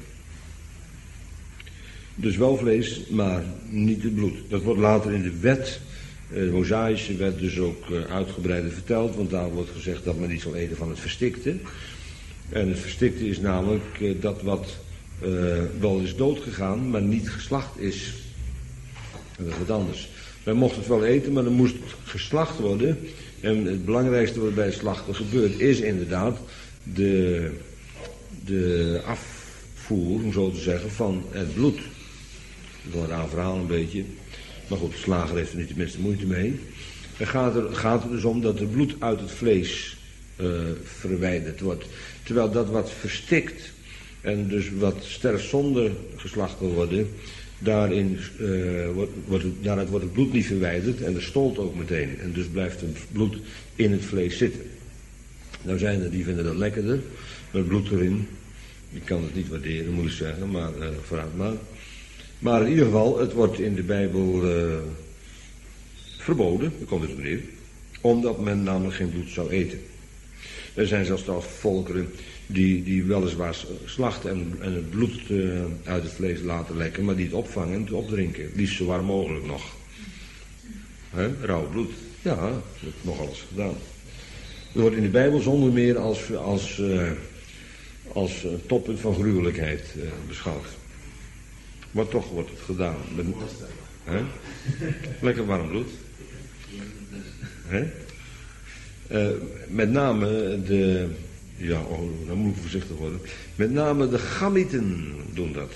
Speaker 1: Dus wel vlees, maar niet het bloed. Dat wordt later in de wet, de Mosaïsche wet, dus ook uitgebreider verteld. Want daar wordt gezegd dat men niet zal eten van het verstikte. En het verstikte is namelijk dat wat uh, wel is doodgegaan, maar niet geslacht is. En dat is wat anders. Wij mochten het wel eten, maar dan moest het geslacht worden. En het belangrijkste wat bij het slachten gebeurt is inderdaad de... de afvoer, om zo te zeggen, van het bloed. Dat is een raar verhaal een beetje. Maar goed, de slager heeft er niet de minste moeite mee. Het gaat er, gaat er dus om dat het bloed uit het vlees uh, verwijderd wordt. Terwijl dat wat verstikt en dus wat sterft zonder geslacht wil worden, daarin, uh, wordt, wordt het, daaruit wordt het bloed niet verwijderd en er stolt ook meteen. En dus blijft het bloed in het vlees zitten. Nou zijn er die vinden dat lekkerder, met bloed erin. Ik kan het niet waarderen, moet ik zeggen, maar uh, vooruit maar. Maar in ieder geval, het wordt in de Bijbel uh, verboden, daar komt het op neer, omdat men namelijk geen bloed zou eten. Er zijn zelfs volkeren die, die weliswaar slachten en, en het bloed uh, uit het vlees laten lekken, maar die het opvangen en het opdrinken. Liefst zo warm mogelijk nog. He? Rauw bloed. Ja, dat wordt nog alles gedaan. Het wordt in de Bijbel zonder meer als, als, uh, als uh, toppunt van gruwelijkheid uh, beschouwd. Maar toch wordt het gedaan. Met, hè? Lekker warm bloed. Hè? Uh, met name de... Ja, oh, dan moet ik voorzichtig worden. Met name de Gamieten doen dat.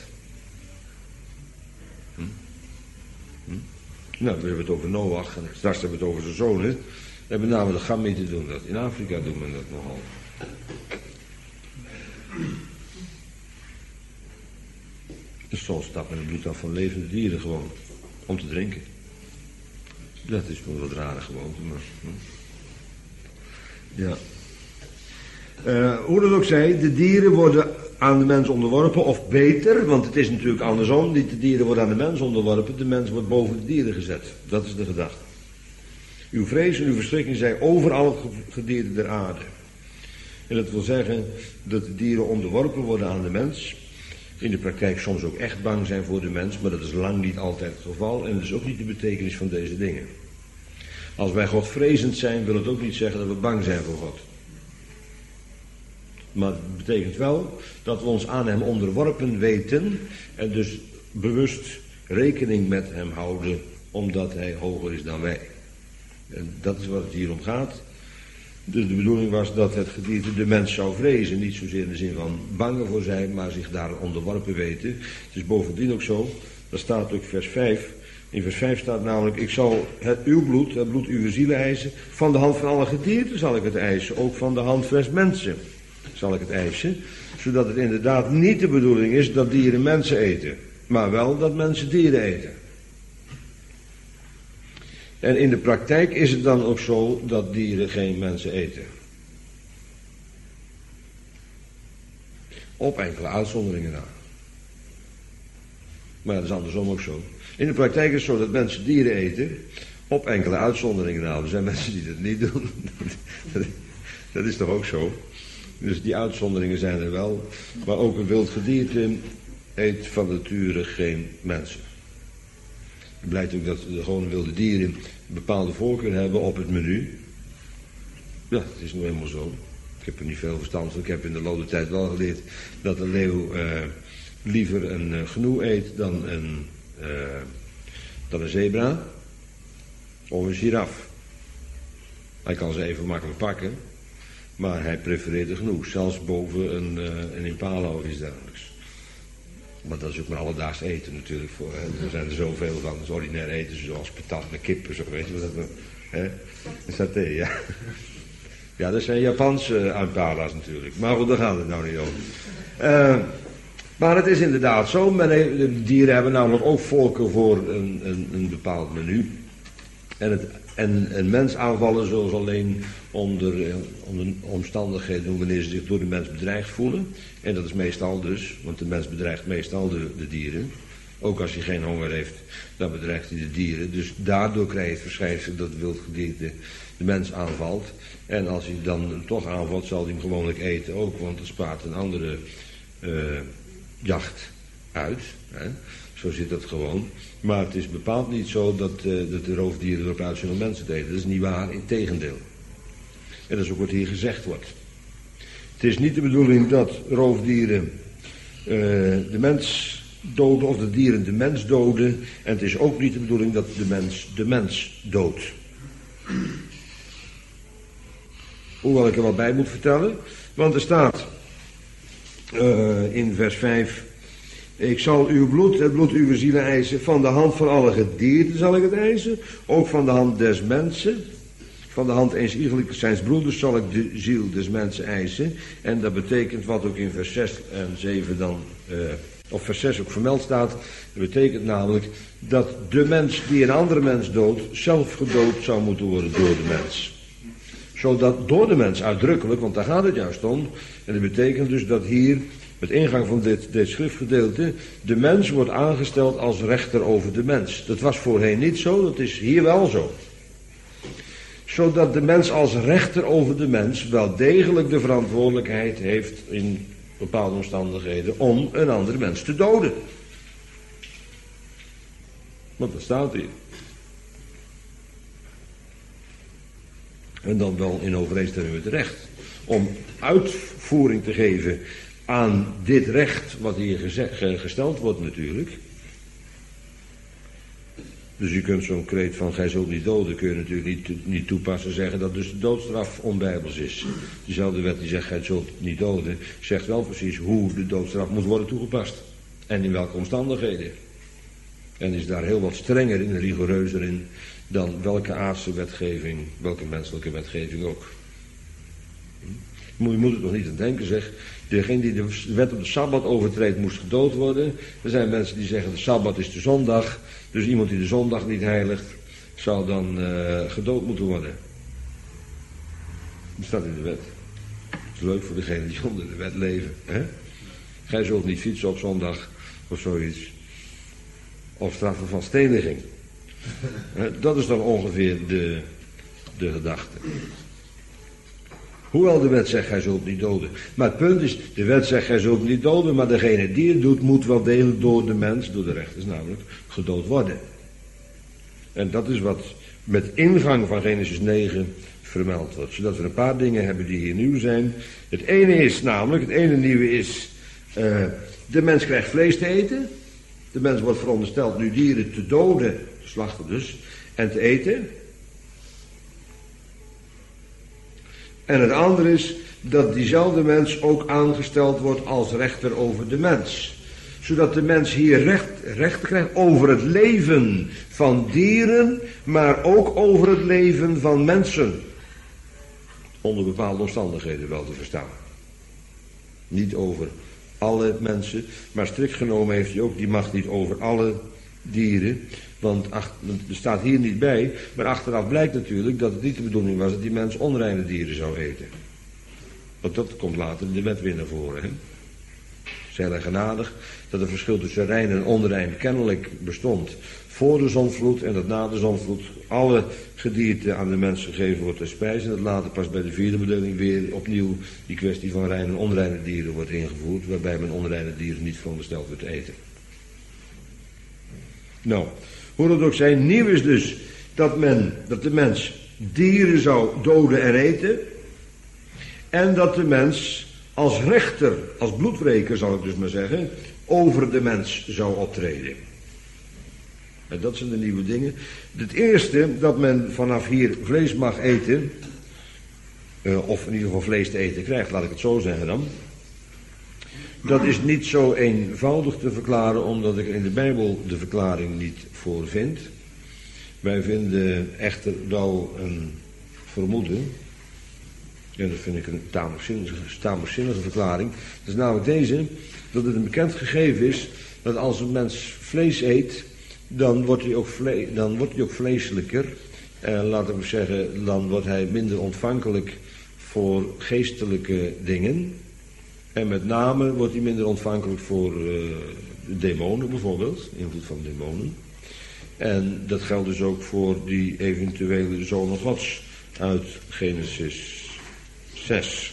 Speaker 1: Hm? Hm? Nou, we hebben het over Noach en straks hebben we het over zijn zonen. En met name de Gamieten doen dat. In Afrika doet men dat nogal. Dus zo stapt men het bloed af van levende dieren gewoon. Om te drinken. Dat is wel wat rare gewoonte, maar... Hm. Ja. Uh, hoe dat ook zij, de dieren worden aan de mens onderworpen, of beter, want het is natuurlijk andersom, niet de dieren worden aan de mens onderworpen, de mens wordt boven de dieren gezet. Dat is de gedachte. Uw vrees en uw verschrikking zij overal het gedierte der aarde. En dat wil zeggen dat de dieren onderworpen worden aan de mens. In de praktijk soms ook echt bang zijn voor de mens, maar dat is lang niet altijd het geval. En dat is ook niet de betekenis van deze dingen. Als wij Godvrezend zijn, wil het ook niet zeggen dat we bang zijn voor God. Maar het betekent wel dat we ons aan hem onderworpen weten en dus bewust rekening met hem houden, omdat hij hoger is dan wij. En dat is wat het hier om gaat. Dus de bedoeling was dat het gedierte de mens zou vrezen, niet zozeer in de zin van bang voor zijn, maar zich daar onderworpen weten. Het is bovendien ook zo, dat staat ook vers vijf. In vers vijf staat namelijk, ik zal het uw bloed, het bloed uw zielen eisen, van de hand van alle gedierte zal ik het eisen, ook van de hand van mensen zal ik het eisen, zodat het inderdaad niet de bedoeling is dat dieren mensen eten, maar wel dat mensen dieren eten. En in de praktijk is het dan ook zo dat dieren geen mensen eten. Op enkele uitzonderingen na. Maar dat is andersom ook zo. In de praktijk is het zo dat mensen dieren eten, op enkele uitzonderingen na. Er zijn mensen die dat niet doen. Dat is toch ook zo. Dus die uitzonderingen zijn er wel. Maar ook een wild gedierte eet van nature geen mensen. Het blijkt ook dat de gewone wilde dieren een bepaalde voorkeur hebben op het menu. Ja, het is nu eenmaal zo. Ik heb er niet veel verstand van. Ik heb in de loop der tijd wel geleerd dat een leeuw uh, liever een uh, gnu eet dan een, uh, dan een zebra of een giraf. Hij kan ze even makkelijk pakken, maar hij prefereert een gnu, zelfs boven een, uh, een impala of iets dergelijks. Maar dat is ook maar alledaags eten natuurlijk. Voor, hè. Er zijn er zoveel van, dus ordinair eten, zoals patat met kippen, zo, weet je wat dat hè? Een saté, ja. Ja, dat zijn Japanse impala's natuurlijk. Maar goed, daar gaat het nou niet over. Uh, maar het is inderdaad zo, men heeft, de dieren hebben namelijk ook voorkeur voor een, een, een bepaald menu. En, het, en een mens aanvallen zullen ze alleen onder, onder omstandigheden wanneer ze zich door de mens bedreigd voelen. En dat is meestal dus, want de mens bedreigt meestal de, de dieren. Ook als hij geen honger heeft, dan bedreigt hij de dieren. Dus daardoor krijg je het verschijnsel dat het wildgedierte de mens aanvalt. En als hij dan toch aanvalt, zal hij hem gewoonlijk eten ook, want dat spaart een andere uh, jacht uit. Hè. Zo zit dat gewoon. Maar het is bepaald niet zo dat, uh, dat de roofdieren erop uit zijn om mensen te eten. Dat is niet waar, integendeel. En dat is ook wat hier gezegd wordt. Het is niet de bedoeling dat roofdieren uh, de mens doden of de dieren de mens doden. En het is ook niet de bedoeling dat de mens de mens doodt. Hoewel ik er wat bij moet vertellen. Want er staat uh, in vers vijf. Ik zal uw bloed, het bloed uw zielen eisen. Van de hand van alle gedierte zal ik het eisen. Ook van de hand des mensen. Van de hand eens iegelijk zijns broeders zal ik de ziel des mensen eisen. En dat betekent wat ook in vers zes en zeven dan, uh, of vers zes ook vermeld staat. Dat betekent namelijk dat de mens die een andere mens doodt, zelf gedood zou moeten worden door de mens. Zodat door de mens uitdrukkelijk, want daar gaat het juist om. En dat betekent dus dat hier, met ingang van dit, dit schriftgedeelte, de mens wordt aangesteld als rechter over de mens. Dat was voorheen niet zo, dat is hier wel zo. Zodat de mens als rechter over de mens wel degelijk de verantwoordelijkheid heeft in bepaalde omstandigheden om een andere mens te doden. Want dat staat hier. En dan wel in overeenstemming met het recht. Om uitvoering te geven aan dit recht wat hier gezegd, gesteld wordt natuurlijk. Dus je kunt zo'n kreet van gij zult niet doden, kun je natuurlijk niet, niet toepassen zeggen dat dus de doodstraf onbijbels is. Diezelfde wet die zegt gij zult niet doden, zegt wel precies hoe de doodstraf moet worden toegepast. En in welke omstandigheden. En is daar heel wat strenger in, rigoureuzer in, dan welke aardse wetgeving, welke menselijke wetgeving ook. Je moet er toch niet aan denken, zeg. Degene die de wet op de Sabbat overtreedt moest gedood worden. Er zijn mensen die zeggen de Sabbat is de zondag. Dus iemand die de zondag niet heiligt zou dan uh, gedood moeten worden. Dat staat in de wet. Dat is leuk voor degene die onder de wet leven. Hè? Gij zult niet fietsen op zondag of zoiets. Of straffen van steniging. Dat is dan ongeveer de, de gedachte. Hoewel de wet zegt, gij zult niet doden. Maar het punt is, de wet zegt, gij zult niet doden, maar degene die het doet, moet wel degelijk door de mens, door de rechters namelijk, gedood worden. En dat is wat met ingang van Genesis negen vermeld wordt. Zodat we een paar dingen hebben die hier nieuw zijn. Het ene is namelijk, het ene nieuwe is, uh, de mens krijgt vlees te eten. De mens wordt verondersteld nu dieren te doden, te slachten dus, en te eten. En het andere is dat diezelfde mens ook aangesteld wordt als rechter over de mens. Zodat de mens hier recht, recht krijgt over het leven van dieren, maar ook over het leven van mensen. Onder bepaalde omstandigheden wel te verstaan. Niet over alle mensen, maar strikt genomen heeft hij ook die macht niet over alle dieren. Want ach, er staat hier niet bij, maar achteraf blijkt natuurlijk dat het niet de bedoeling was dat die mens onreine dieren zou eten. Want dat komt later in de wet weer naar voren. Hè? Het is heel erg genadig dat het verschil tussen rein en onrein kennelijk bestond voor de zondvloed en dat na de zondvloed alle gedierte aan de mens gegeven wordt te spijs. En dat later pas bij de vierde bedeling weer opnieuw die kwestie van reine en onreine dieren wordt ingevoerd, waarbij men onreine dieren niet verondersteld wordt te eten. Nou, hoe het ook zij, nieuw is dus dat men, dat de mens dieren zou doden en eten. En dat de mens als rechter, als bloedwreker zal ik dus maar zeggen, over de mens zou optreden. En dat zijn de nieuwe dingen. Het eerste, dat men vanaf hier vlees mag eten, uh, of in ieder geval vlees te eten krijgt, laat ik het zo zeggen dan. Dat is niet zo eenvoudig te verklaren, omdat ik in de Bijbel de verklaring niet voor vind. Wij vinden echter wel een vermoeden, en dat vind ik een tamelijk zinnige, tamelijk zinnige verklaring. Dat is namelijk deze, dat het een bekend gegeven is, dat als een mens vlees eet, dan wordt hij ook, vle- dan wordt hij ook vleeselijker. En laten we zeggen, dan wordt hij minder ontvankelijk voor geestelijke dingen. En met name wordt hij minder ontvankelijk voor uh, demonen bijvoorbeeld, invloed van demonen. En dat geldt dus ook voor die eventuele zonen Gods uit Genesis zes.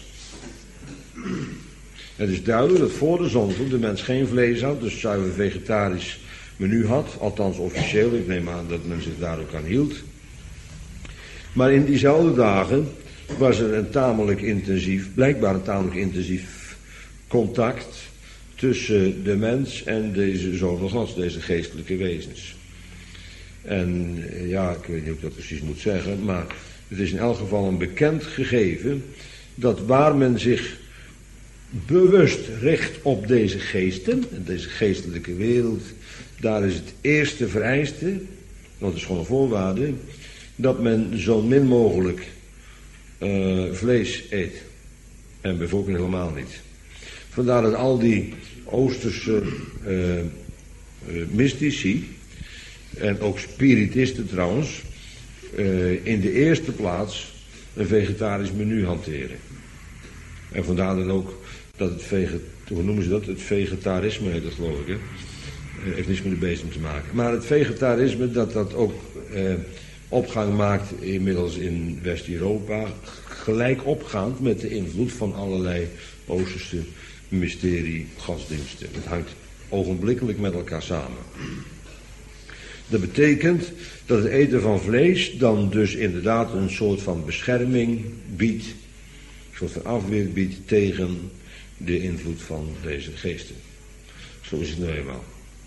Speaker 1: Het is duidelijk dat voor de zondvloed de mens geen vlees had, dus zuiver vegetarisch menu had, althans officieel, ik neem aan dat men zich daar ook aan hield. Maar in diezelfde dagen was er een tamelijk intensief, blijkbaar een tamelijk intensief contact tussen de mens en deze zonen Gods, deze geestelijke wezens. En ja, ik weet niet hoe ik dat precies moet zeggen, maar het is in elk geval een bekend gegeven dat waar men zich bewust richt op deze geesten, deze geestelijke wereld, daar is het eerste vereiste, want het is gewoon een voorwaarde, dat men zo min mogelijk uh, vlees eet. En bijvoorbeeld helemaal niet. Vandaar dat al die Oosterse uh, uh, mystici, en ook spiritisten trouwens, uh, in de eerste plaats een vegetarisch menu hanteren. En vandaar dan ook dat het veget, hoe noemen ze dat? Het vegetarisme heet dat, geloof ik, hè? Uh, heeft niets met de bezem te maken. Maar het vegetarisme, dat dat ook uh, opgang maakt inmiddels in West-Europa, gelijk opgaand met de invloed van allerlei Oosterse mysterie godsdiensten. Het hangt ogenblikkelijk met elkaar samen. Dat betekent dat het eten van vlees dan dus inderdaad een soort van bescherming biedt, een soort van afweer biedt tegen de invloed van deze geesten. Zo is het nou eenmaal.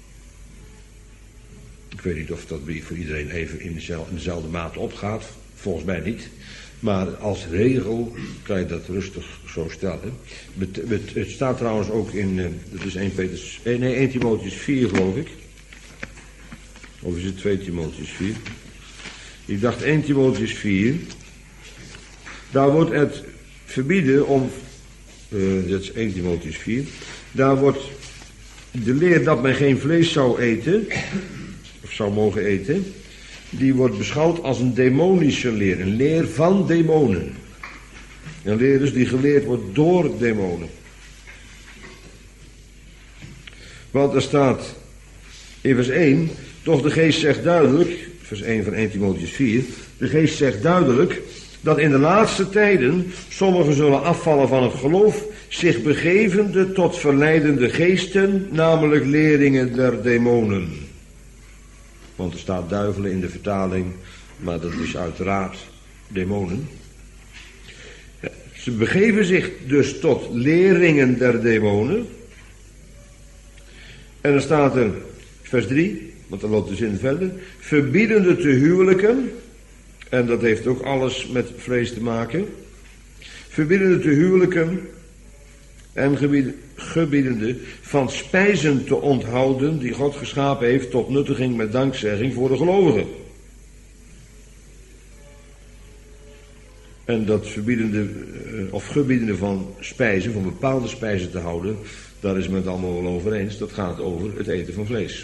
Speaker 1: Ik weet niet of dat voor iedereen even in dezelfde, in dezelfde mate opgaat, volgens mij niet. Maar als regel kan je dat rustig zo stellen. Het, het, het staat trouwens ook in, dat is één Petrus, nee, één Timotheüs vier geloof ik. Of is het twee Timotheüs vier? Ik dacht één Timotheüs vier. Daar wordt het verbieden om, uh, dat is één Timotheüs vier. Daar wordt de leer dat men geen vlees zou eten, of zou mogen eten, die wordt beschouwd als een demonische leer. Een leer van demonen. Een leer dus die geleerd wordt door demonen. Want er staat in vers één, toch de geest zegt duidelijk, vers één van eerste Timotheüs vier. De geest zegt duidelijk dat in de laatste tijden sommigen zullen afvallen van het geloof, zich begevende tot verleidende geesten, namelijk leerlingen der demonen. Want er staat duivelen in de vertaling, maar dat is uiteraard demonen. Ze begeven zich dus tot leerlingen der demonen. En dan staat er, vers drie, want dan loopt de zin verder, verbiedende te huwelijken, en dat heeft ook alles met vlees te maken, verbiedende te huwelijken en gebiedende van spijzen te onthouden die God geschapen heeft tot nuttiging met dankzegging voor de gelovigen. En dat verbiedende of gebiedende van spijzen, van bepaalde spijzen te houden, daar is men het allemaal wel over eens. Dat gaat over het eten van vlees.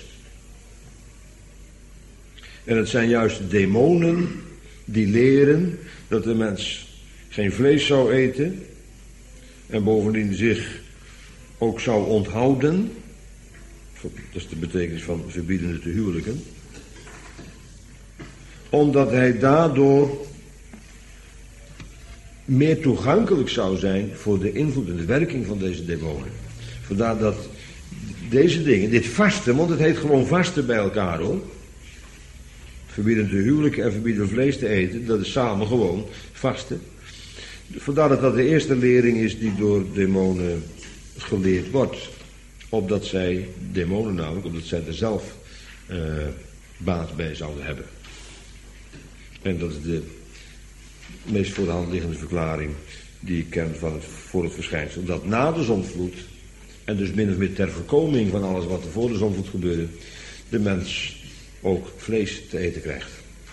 Speaker 1: En het zijn juist de demonen die leren dat de mens geen vlees zou eten en bovendien zich ook zou onthouden. Dat is de betekenis van verbiedende te huwelijken. Omdat hij daardoor meer toegankelijk zou zijn voor de invloed en de werking van deze demonen. Vandaar dat deze dingen, dit vasten, want het heet gewoon vasten bij elkaar hoor. Verbieden te huwelijken en verbieden vlees te eten, dat is samen gewoon vasten. Vandaar dat dat de eerste lering is die door demonen geleerd wordt. Opdat zij, demonen namelijk, opdat zij er zelf uh, baat bij zouden hebben. En dat is de meest voor de hand liggende verklaring die ik ken van het, voor het verschijnsel. Dat na de zondvloed, en dus min of meer ter voorkoming van alles wat er voor de zondvloed gebeurde, de mens ook vlees te eten krijgt.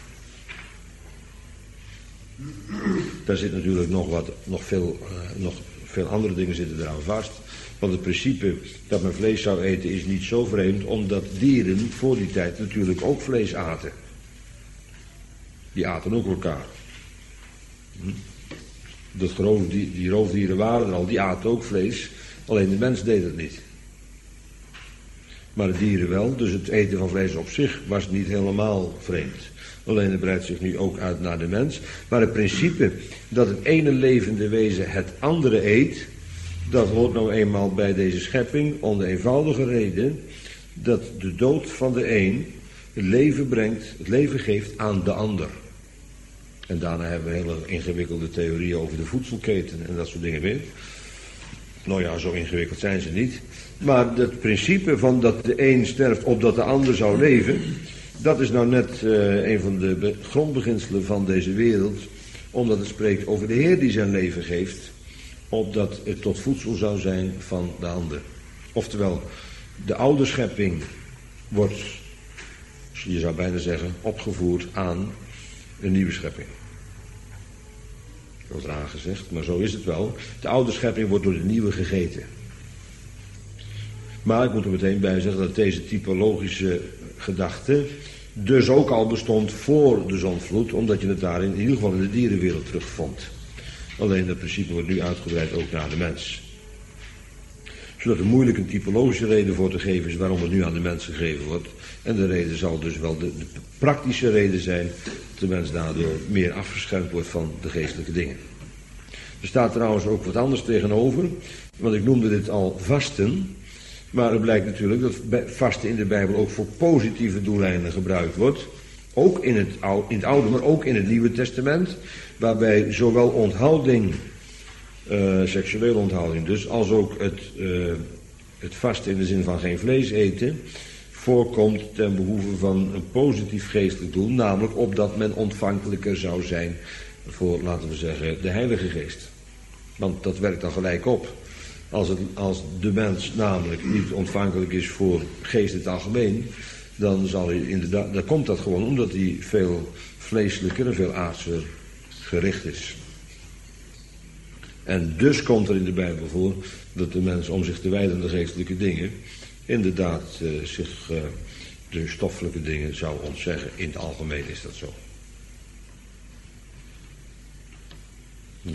Speaker 1: Daar zit natuurlijk nog wat, nog veel, uh, nog veel andere dingen zitten eraan vast. Want het principe dat men vlees zou eten is niet zo vreemd, omdat dieren voor die tijd natuurlijk ook vlees aten. Die aten ook elkaar. Hm? Dat geloof, die, die roofdieren waren er al, die aten ook vlees, alleen de mens deed het niet. Maar de dieren wel, dus het eten van vlees op zich was niet helemaal vreemd. Alleen het breidt zich nu ook uit naar de mens. Maar het principe dat het ene levende wezen het andere eet, dat hoort nou eenmaal bij deze schepping om de eenvoudige reden dat de dood van de een het leven brengt, het leven geeft aan de ander. En daarna hebben we hele ingewikkelde theorieën over de voedselketen en dat soort dingen weer. Nou ja, zo ingewikkeld zijn ze niet. Maar het principe van dat de een sterft opdat de ander zou leven, dat is nou net uh, een van de grondbeginselen van deze wereld. Omdat het spreekt over de Heer die zijn leven geeft, opdat het tot voedsel zou zijn van de ander. Oftewel, de oude schepping wordt, je zou bijna zeggen, opgevoerd aan een nieuwe schepping. Dat is raar gezegd, maar zo is het wel. De oude schepping wordt door de nieuwe gegeten. Maar ik moet er meteen bij zeggen dat deze typologische gedachte dus ook al bestond voor de zondvloed, omdat je het daar in ieder geval in de dierenwereld terugvond. Alleen dat principe wordt nu uitgebreid ook naar de mens. Zodat er moeilijk een typologische reden voor te geven is waarom het nu aan de mens gegeven wordt. En de reden zal dus wel de, de praktische reden zijn dat de mens daardoor meer afgeschermd wordt van de geestelijke dingen. Er staat trouwens ook wat anders tegenover, want ik noemde dit al vasten. Maar het blijkt natuurlijk dat vasten in de Bijbel ook voor positieve doeleinden gebruikt wordt. Ook in het, oude, in het Oude, maar ook in het Nieuwe Testament. Waarbij zowel onthouding, uh, seksuele onthouding dus, als ook het, uh, het vasten in de zin van geen vlees eten, voorkomt ten behoeve van een positief geestelijk doel. Namelijk opdat men ontvankelijker zou zijn voor, laten we zeggen, de Heilige Geest. Want dat werkt dan gelijk op. Als, het, als de mens namelijk niet ontvankelijk is voor geest in het algemeen, dan, zal hij inderdaad, dan komt dat gewoon omdat hij veel vleeselijker en veel aardser gericht is. En dus komt er in de Bijbel voor dat de mens om zich te wijden aan de geestelijke dingen inderdaad uh, zich uh, de stoffelijke dingen zou ontzeggen. In het algemeen is dat zo. Nou.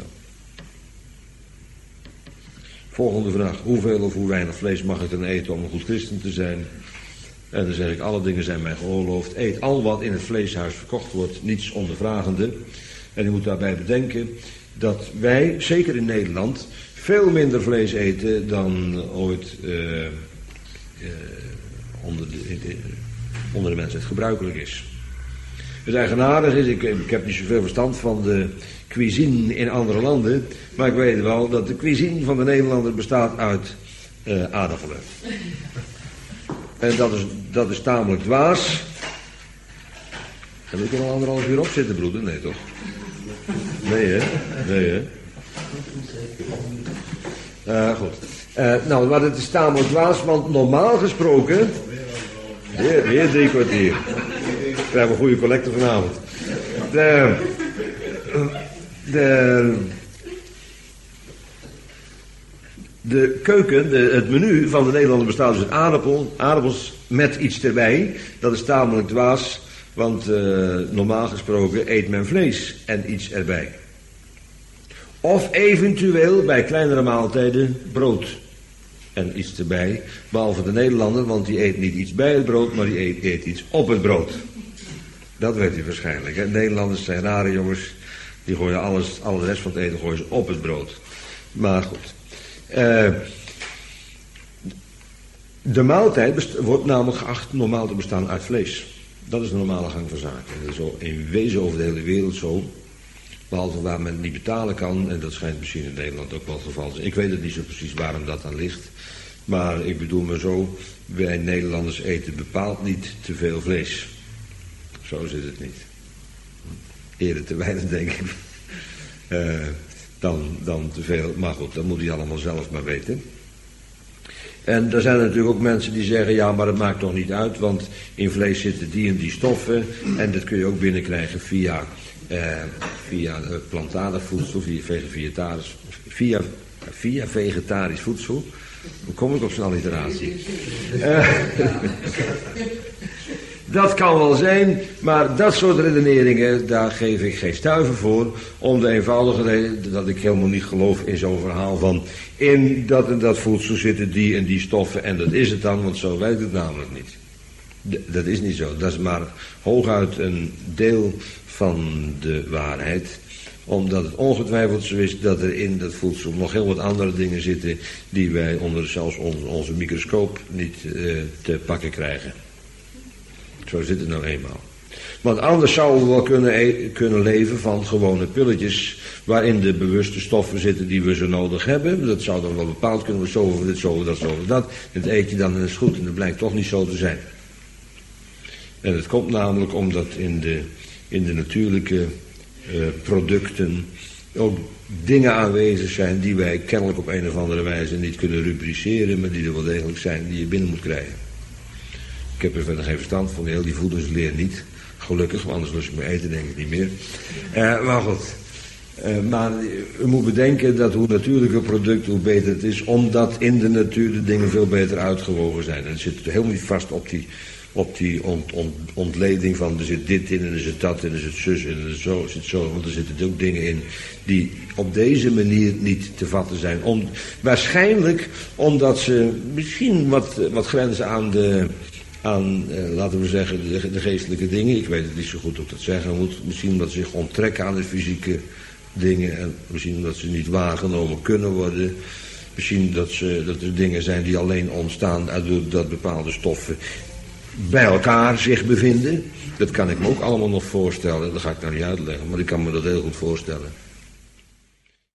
Speaker 1: Volgende vraag. Hoeveel of hoe weinig vlees mag ik dan eten om een goed christen te zijn? En dan zeg ik, alle dingen zijn mij geoorloofd. Eet al wat in het vleeshuis verkocht wordt, niets ondervragende. En u moet daarbij bedenken dat wij, zeker in Nederland, veel minder vlees eten dan ooit uh, uh, onder, de, de, onder de mensheid gebruikelijk is. Het eigenaardige is, ik, ik heb niet zoveel verstand van de cuisine in andere landen, maar ik weet wel dat de cuisine van de Nederlander bestaat uit uh, aardappelen. En dat is, dat is tamelijk dwaas. Heb ik er al anderhalf uur op zitten, broeder? Nee, toch? Nee, hè? Nee, hè? Uh, goed. Uh, nou, maar het is tamelijk dwaas, want normaal gesproken... Weer, weer drie kwartier. We krijgen een goede collecte vanavond. De... De... De keuken, de, het menu van de Nederlander bestaat dus uit aardappel, aardappels met iets erbij. Dat is tamelijk dwaas, want uh, normaal gesproken eet men vlees en iets erbij. Of eventueel bij kleinere maaltijden brood en iets erbij. Behalve de Nederlander, want die eet niet iets bij het brood, maar die eet, eet iets op het brood. Dat weet u waarschijnlijk. Hè? Nederlanders zijn rare jongens, die gooien alles, al de rest van het eten gooien ze op het brood. Maar goed. Uh, de maaltijd best- wordt namelijk geacht normaal te bestaan uit vlees. Dat is de normale gang van zaken. Dat is in wezen over de hele wereld zo. Behalve waar men niet betalen kan. En dat schijnt misschien in Nederland ook wel het geval te zijn. Ik weet het niet zo precies waarom dat dan ligt. Maar ik bedoel maar zo. Wij Nederlanders eten bepaald niet te veel vlees. Zo zit het niet. Eerder te weinig, denk ik. Uh, dan, dan te veel. Maar goed, dat moet hij allemaal zelf maar weten. En er zijn natuurlijk ook mensen die zeggen, ja, maar het maakt toch niet uit, want in vlees zitten die en die stoffen en dat kun je ook binnenkrijgen via, eh, via uh, plantaardig voedsel, via vegetarisch, via, via vegetarisch voedsel. Hoe kom ik op zo'n alliteratie? Uh, dat kan wel zijn, maar dat soort redeneringen, daar geef ik geen stuiver voor, om de eenvoudige reden dat ik helemaal niet geloof in zo'n verhaal van in dat en dat voedsel zitten die en die stoffen en dat is het dan, want zo werkt het namelijk niet. D- dat is niet zo, dat is maar hooguit een deel van de waarheid, omdat het ongetwijfeld zo is dat er in dat voedsel nog heel wat andere dingen zitten die wij onder zelfs onze, onze microscoop niet uh, te pakken krijgen. Zo zit het nou eenmaal. Want anders zouden we wel kunnen, e- kunnen leven van gewone pilletjes waarin de bewuste stoffen zitten die we zo nodig hebben. Dat zou dan wel bepaald kunnen worden, zo over dit, zo over dat, zo over dat. En dat eet je dan en dat is goed en dat blijkt toch niet zo te zijn. En het komt namelijk omdat in de, in de natuurlijke uh, producten ook dingen aanwezig zijn die wij kennelijk op een of andere wijze niet kunnen rubriceren, maar die er wel degelijk zijn, die je binnen moet krijgen. Ik heb er verder geen verstand van, heel die voedingsleer niet. Gelukkig, want anders lust ik me eten denk ik niet meer. Uh, maar goed. Uh, maar u moet bedenken dat hoe natuurlijke producten, hoe beter het is, omdat in de natuur de dingen veel beter uitgewogen zijn. En het zit helemaal niet vast op die, op die ont, ont, ontleding van er zit dit in en er zit dat in en er zit zus en er zo, zit zo. Want er zitten ook dingen in die op deze manier niet te vatten zijn. Om, waarschijnlijk omdat ze misschien wat, wat grenzen aan de... aan, eh, laten we zeggen, de, de geestelijke dingen. Ik weet het niet zo goed hoe ik dat zeggen moet. Misschien omdat ze zich onttrekken aan de fysieke dingen. En misschien omdat ze niet waargenomen kunnen worden. Misschien dat, ze, dat er dingen zijn die alleen ontstaan doordat bepaalde stoffen bij elkaar zich bevinden. Dat kan ik me ook allemaal nog voorstellen. Dat ga ik nou niet uitleggen, maar ik kan me dat heel goed voorstellen.